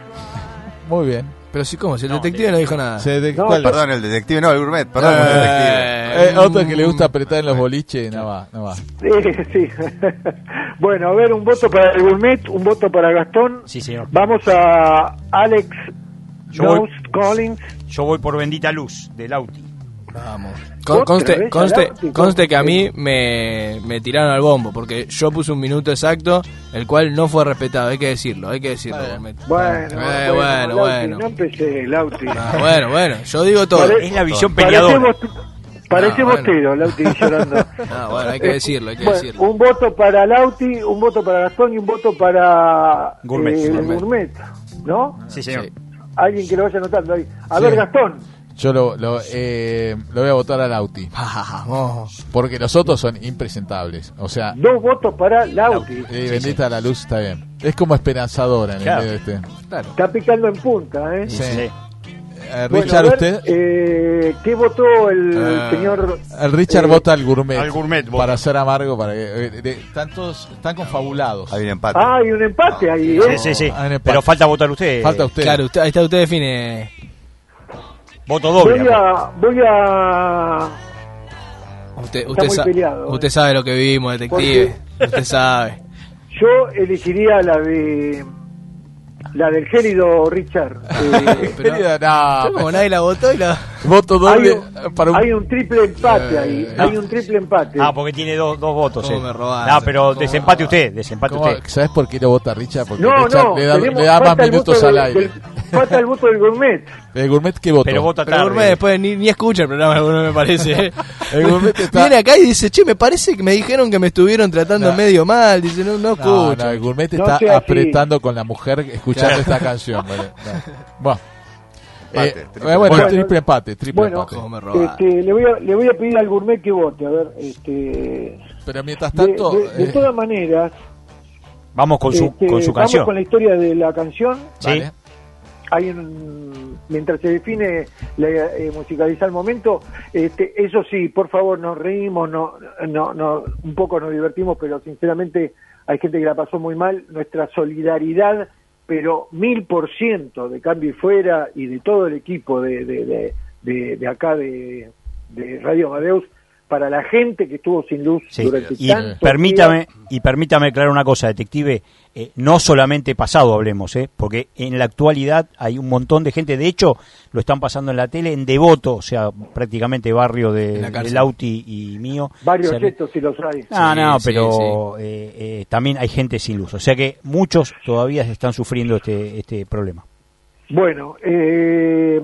Muy bien. Pero sí, ¿cómo? Si el No, detective no dijo nada. Se de- No, ¿cuál? Perdón, el detective, no, el gourmet, perdón, el detective. Eh, otro que le gusta apretar en los boliches, no va, no va. Sí, sí. Bueno, a ver, un voto para el Gourmet, un voto para Gastón. Sí, señor. Vamos a Alex Yo voy- Nose Collins. Yo voy por Bendita Luz, de Lauti. Vamos. Con- Otra conste, vez conste, Lauti, conste que a con- mí me, me tiraron al bombo, porque yo puse un minuto exacto, el cual no fue respetado, hay que decirlo, hay que decirlo. Gourmet. Bueno, Eh, bueno, bueno, Lauti, bueno. no empecé, Lauti. Ah, bueno, bueno, yo digo todo. Pare- Es la visión Parece, peleadora. bot- parece Ah, bueno. botero, Lauti llorando. Ah, bueno, hay que decirlo, hay que Bueno, decirlo. un voto para Lauti, un voto para Gastón y un voto para Gourmet. eh, el Gourmet. Gourmet, ¿no? Sí, señor. Sí. Alguien que lo vaya anotando ahí. A Sí. ver, Gastón. Yo lo, lo, eh, lo voy a votar a Lauti. Vamos. Porque los otros son impresentables. O sea, Dos votos para Lauti. eh, bendita la luz, está bien. Es como esperanzadora en Claro. el medio de este. Claro. Está picando en punta, ¿eh? Sí. Sí. Eh, Bueno, Richard, a ver, usted. eh, ¿qué votó el Eh, señor? El Richard eh, vota al gourmet. al gourmet vota. Para ser amargo. Para que, eh, de- están todos, están confabulados. Hay un empate. Ah, hay un empate ahí, ¿eh? Sí, sí, sí. Ah, en empate. Pero falta votar usted. Falta usted. Claro, usted, ahí está, usted define. Voto doble. Voy a, voy a, Usted, usted, muy sa- peleado, usted eh. sabe lo que vivimos, detective. Usted sabe. yo elegiría la de, la del gélido Richard. Eh, Pero- Querida, no, Yo como nadie la votó y la. voto hay, doble un, para un. hay un triple empate Eh, ahí, no. hay un triple empate. Ah, porque tiene dos, dos votos. ¿Cómo eh. me robaste? No, pero ¿Cómo? desempate usted, desempate ¿Cómo? usted. ¿Sabes por qué lo vota Richard? Porque no, Richard no, le da, tenemos- le da más falta el minutos voto al del- aire. del- falta el voto del Gourmet. El gourmet, ¿qué votó? Pero vota Pero tarde. Gourmet después ni, ni escucha el programa, alguno me parece. ¿eh? El Gourmet está- Viene acá y dice, che, me parece que me dijeron que me estuvieron tratando No. medio mal. Dice, no, no No, escucha. no, el gourmet No está sea así. apretando con la mujer escuchando esta canción. Bueno, no. Bueno. Empate, Eh, triple bueno, empate. triple empate, triple Bueno, empate. ¿Cómo me robaste? este, le voy a, le voy a pedir al Gourmet que vote, a ver, este, Pero mientras de, tanto, de- de eh, todas maneras, Vamos con su, este, con su vamos canción. con la historia de la canción. Sí. vale. Hay un, mientras se define la, eh, musicalizar el momento, este, eso sí, por favor, nos reímos, no, no, no, un poco nos divertimos, pero sinceramente hay gente que la pasó muy mal. Nuestra solidaridad, pero mil por ciento de Cambio y Fuera y de todo el equipo de, de, de, de, de acá de, de Radio Amadeus para la gente que estuvo sin luz Sí. durante Y tantos permítame, días. y permítame aclarar una cosa, detective, eh, no solamente pasado hablemos, eh, porque en la actualidad hay un montón de gente, de hecho lo están pasando en la tele en Devoto, o sea, prácticamente barrio de, En la de cárcel. Lauti y mío. Varios Se- estos si los hay. Ah, Sí, no, sí, pero eh, eh, también hay gente sin luz, o sea que muchos todavía están sufriendo este, este problema. Bueno, eh,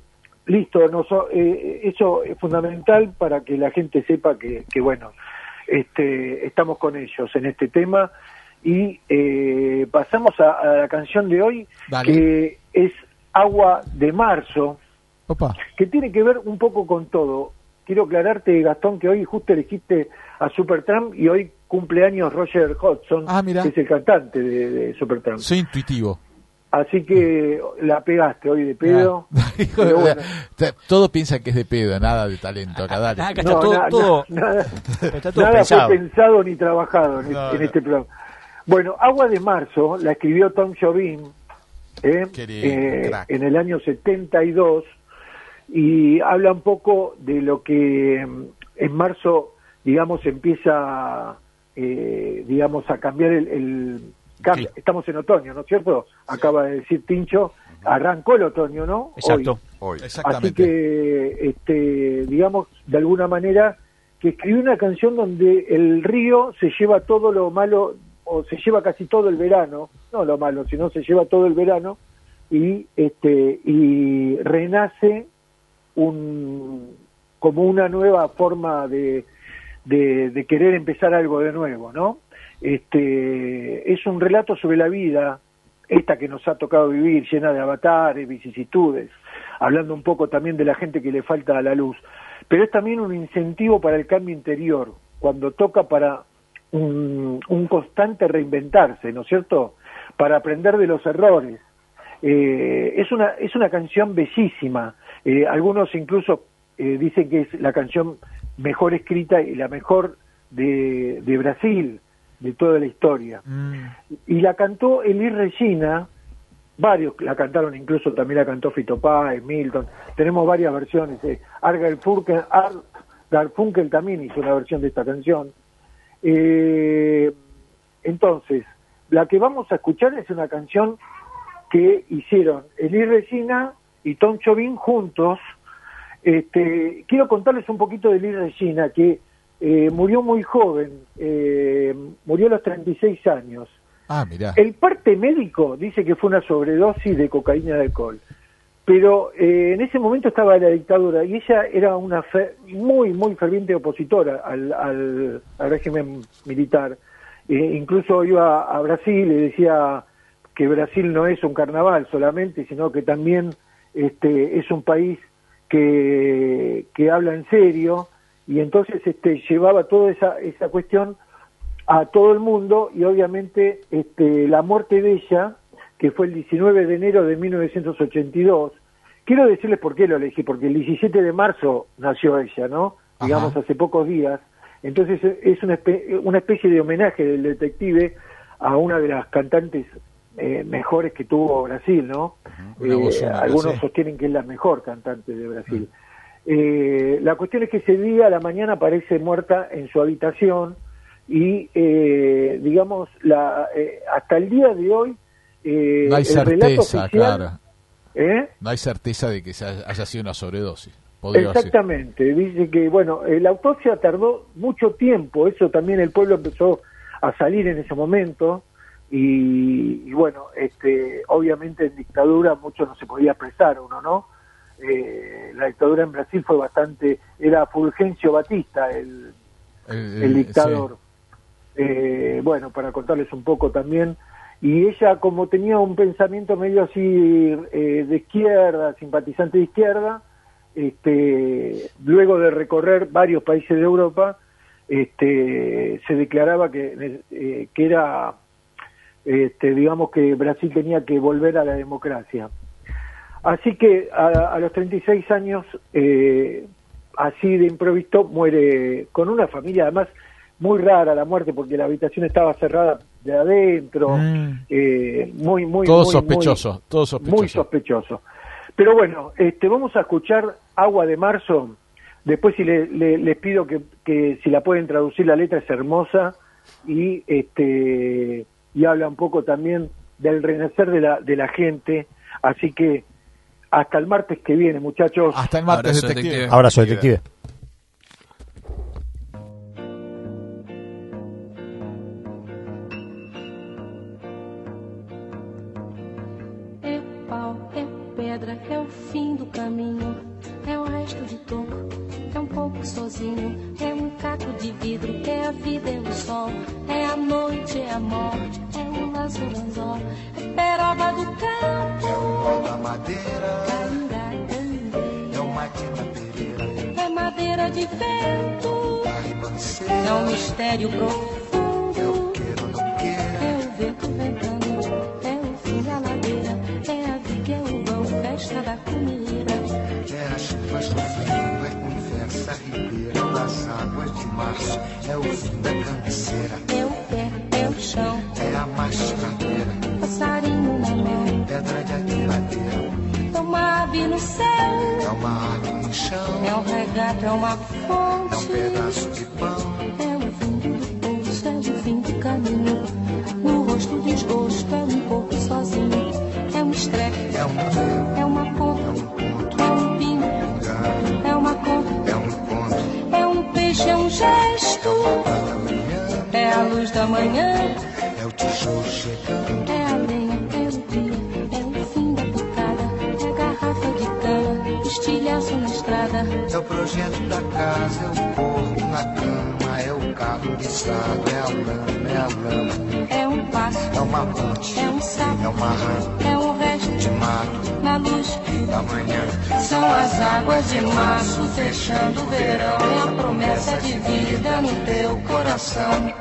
listo, no so- eh, eso es fundamental para que la gente sepa que, que bueno, este, estamos con ellos en este tema y eh, pasamos a, a la canción de hoy, Dale. que es Agua de Marzo, Opa. que tiene que ver un poco con todo. Quiero aclararte, Gastón, que hoy justo elegiste a Supertramp y hoy cumpleaños Roger Hodgson, Ah, mira. que es el cantante de, de Supertramp. Soy intuitivo. Así que la pegaste hoy de pedo. Ah, hijo de- pero bueno. te- todo piensa que es de pedo, nada de talento. Acá, dale. Acá No, está todo, na- todo- na- nada, está todo nada pensado. fue pensado ni trabajado en, No, en no. este programa. Bueno, Agua de Marzo la escribió Tom Jobim ¿eh? Qué lindo, Eh, crack. en el año setenta y dos, y habla un poco de lo que mm, en marzo, digamos, empieza, eh, digamos, a cambiar el... el cambia- Sí. Estamos en otoño, ¿no es cierto? Acaba de decir Tincho, arrancó el otoño, ¿no? Exacto. Hoy. Hoy. Exactamente. Así que, este, digamos, de alguna manera, que escribió una canción donde el río se lleva todo lo malo, o se lleva casi todo el verano, no lo malo, sino se lleva todo el verano, y este y renace un como una nueva forma de, de, de querer empezar algo de nuevo, ¿no? Este es un relato sobre la vida, esta que nos ha tocado vivir, llena de avatares, vicisitudes, hablando un poco también de la gente que le falta la luz, pero es también un incentivo para el cambio interior, cuando toca para un, un constante reinventarse, ¿no es cierto?, para aprender de los errores. Eh, es una es una canción bellísima, eh, algunos incluso eh, dicen que es la canción mejor escrita y la mejor de, de Brasil, de toda la historia. Mm. Y la cantó Elis Regina, varios la cantaron, incluso también la cantó Fito Páez, Milton, tenemos varias versiones, eh. Art Garfunkel, Art Garfunkel también hizo una versión de esta canción. Eh, entonces, la que vamos a escuchar es una canción que hicieron Elis Regina y Tom Jobim juntos. Este, quiero contarles un poquito de Elis Regina, que eh, murió muy joven, eh, murió a los treinta y seis años. Ah, mirá. El parte médico dice que fue una sobredosis de cocaína de alcohol, pero eh, en ese momento estaba la dictadura y ella era una fe- muy, muy ferviente opositora al, al, al régimen militar. Eh, incluso iba a Brasil y decía que Brasil no es un carnaval solamente, sino que también este, es un país que, que habla en serio, y entonces este, llevaba toda esa, esa cuestión a todo el mundo, y obviamente este, la muerte de ella, que fue el diecinueve de enero de mil novecientos ochenta y dos, quiero decirles por qué lo elegí, porque el diecisiete de marzo nació ella, ¿no? Ajá. Digamos, hace pocos días. Entonces es una, espe- una especie de homenaje del detective a una de las cantantes eh, mejores que tuvo Brasil, ¿no? Una Eh, voz única, algunos sí. sostienen que es la mejor cantante de Brasil. Eh, la cuestión es que ese día a la mañana aparece muerta en su habitación y, eh, digamos, la, eh, hasta el día de hoy, eh, No hay el relato certeza, oficial, claro. ¿eh? No hay certeza de que se haya haya sido una sobredosis. Podría ser. Exactamente, dice que, bueno, eh, la autopsia tardó mucho tiempo, eso también el pueblo empezó a salir en ese momento, y, y bueno, este, obviamente en dictadura mucho no se podía expresar uno, ¿no? Eh, la dictadura en Brasil fue bastante, era Fulgencio Batista el, El, el dictador. Eh, bueno, para contarles un poco también, y ella como tenía un pensamiento medio así eh, de izquierda, simpatizante de izquierda, este, luego de recorrer varios países de Europa, este, se declaraba que, eh, que era, este, digamos que Brasil tenía que volver a la democracia. Así que a, a los treinta y seis años, eh, así de improviso, muere con una familia, además muy rara la muerte, porque la habitación estaba cerrada de adentro, Mm. eh, muy, muy, Todo muy, sospechoso, muy, todo sospechoso. muy sospechoso. Pero bueno, este, vamos a escuchar Agua de Marzo. Después si le, le- les pido que, que si la pueden traducir, la letra es hermosa, y este y habla un poco también del renacer de la de la gente. Así que hasta el martes que viene, muchachos. Hasta el martes, Abrazo, detective. detective. Abrazo, detective. É pau, é pedra, é o fim do caminho. É o resto de toco, é um pouco sozinho. É um caco de vidro, é a vida, é o sol. É a noite, é a morte, é o azul anzol. É peroba do campo, É o pau da madeira, caingá, é o Matina Pereira, é madeira de vento. da ribanceira, É um mistério profundo. é o queira ou não queira, É o vento ventando, é o fim da ladeira. É a viga, é o vão, festa da comida. é as chuvas do frio, é conversa ribeira, é das águas de março, é o fim da canseira, É o pé, é o chão, é a mascadeira, passarinho na mão. pedra de uma árvore no chão, é um regato, é uma fonte, é um pedaço de pão, é o fundo do poço, é o fim do caminho. No rosto do desgosto é um pouco sozinho, é um estrepe, é um museu, é uma ponta, é um ponto, é um pingo, um galho, é uma conta, é um ponto, é um peixe, é um gesto, é uma paz da manhã, é a luz da manhã, é o tijolo chegando, é a lenha, é o dia, é o fim da picada, é a garrafa de cana, estilhaço na estrada, é o projeto da casa, é o corpo na cama, é o carro guiçado, é a lama, é a lama, é um passo, é uma ponte, é um sapo, é uma rã é um resto de mato na luz. da manhã, São as águas de março fechando o verão, é a promessa de vida no teu coração.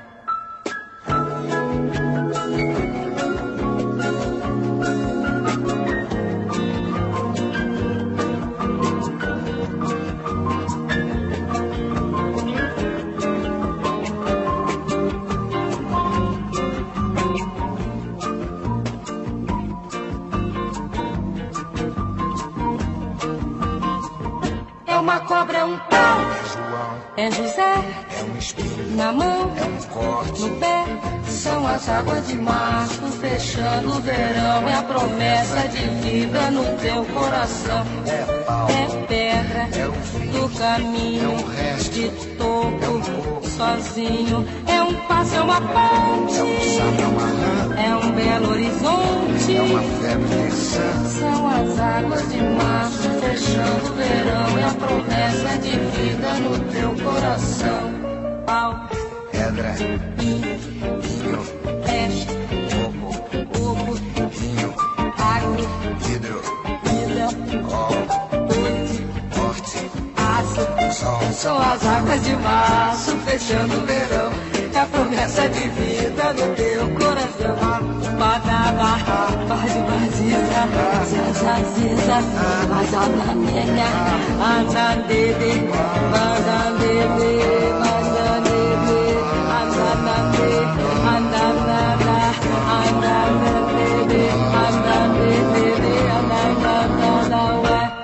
É uma cobra, é um pau, é João, é José, é um espinho, na mão, é um corte, no pé. São as águas de março fechando o verão, é a promessa de vida no teu coração. é pau, É pedra é o fim, do caminho, é um resto, de é um topo, corpo, sozinho. É um passo, é uma ponte, é um sapo, é uma rã, é um belo horizonte. é uma febre terçã, São as águas de março fechando o verão, é a promessa de vida no teu coração. Pau, pedra, vinho, peixe, coco, ovo, vinho, água, vidro, vida, copo, noite, morte, aço. sol, São as águas de março fechando o verão, é a promessa de vida no teu coração. Badaba, bade baziza, zazaziza, azananenha, azandede, bazandede, bazandede, azanande, andanada, andandede, andandede, andandada,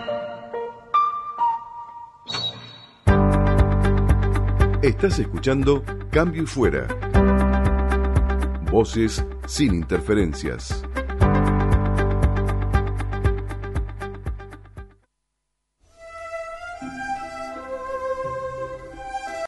ué. Estás escuchando Cambio y Fuera. Voces sin interferencias.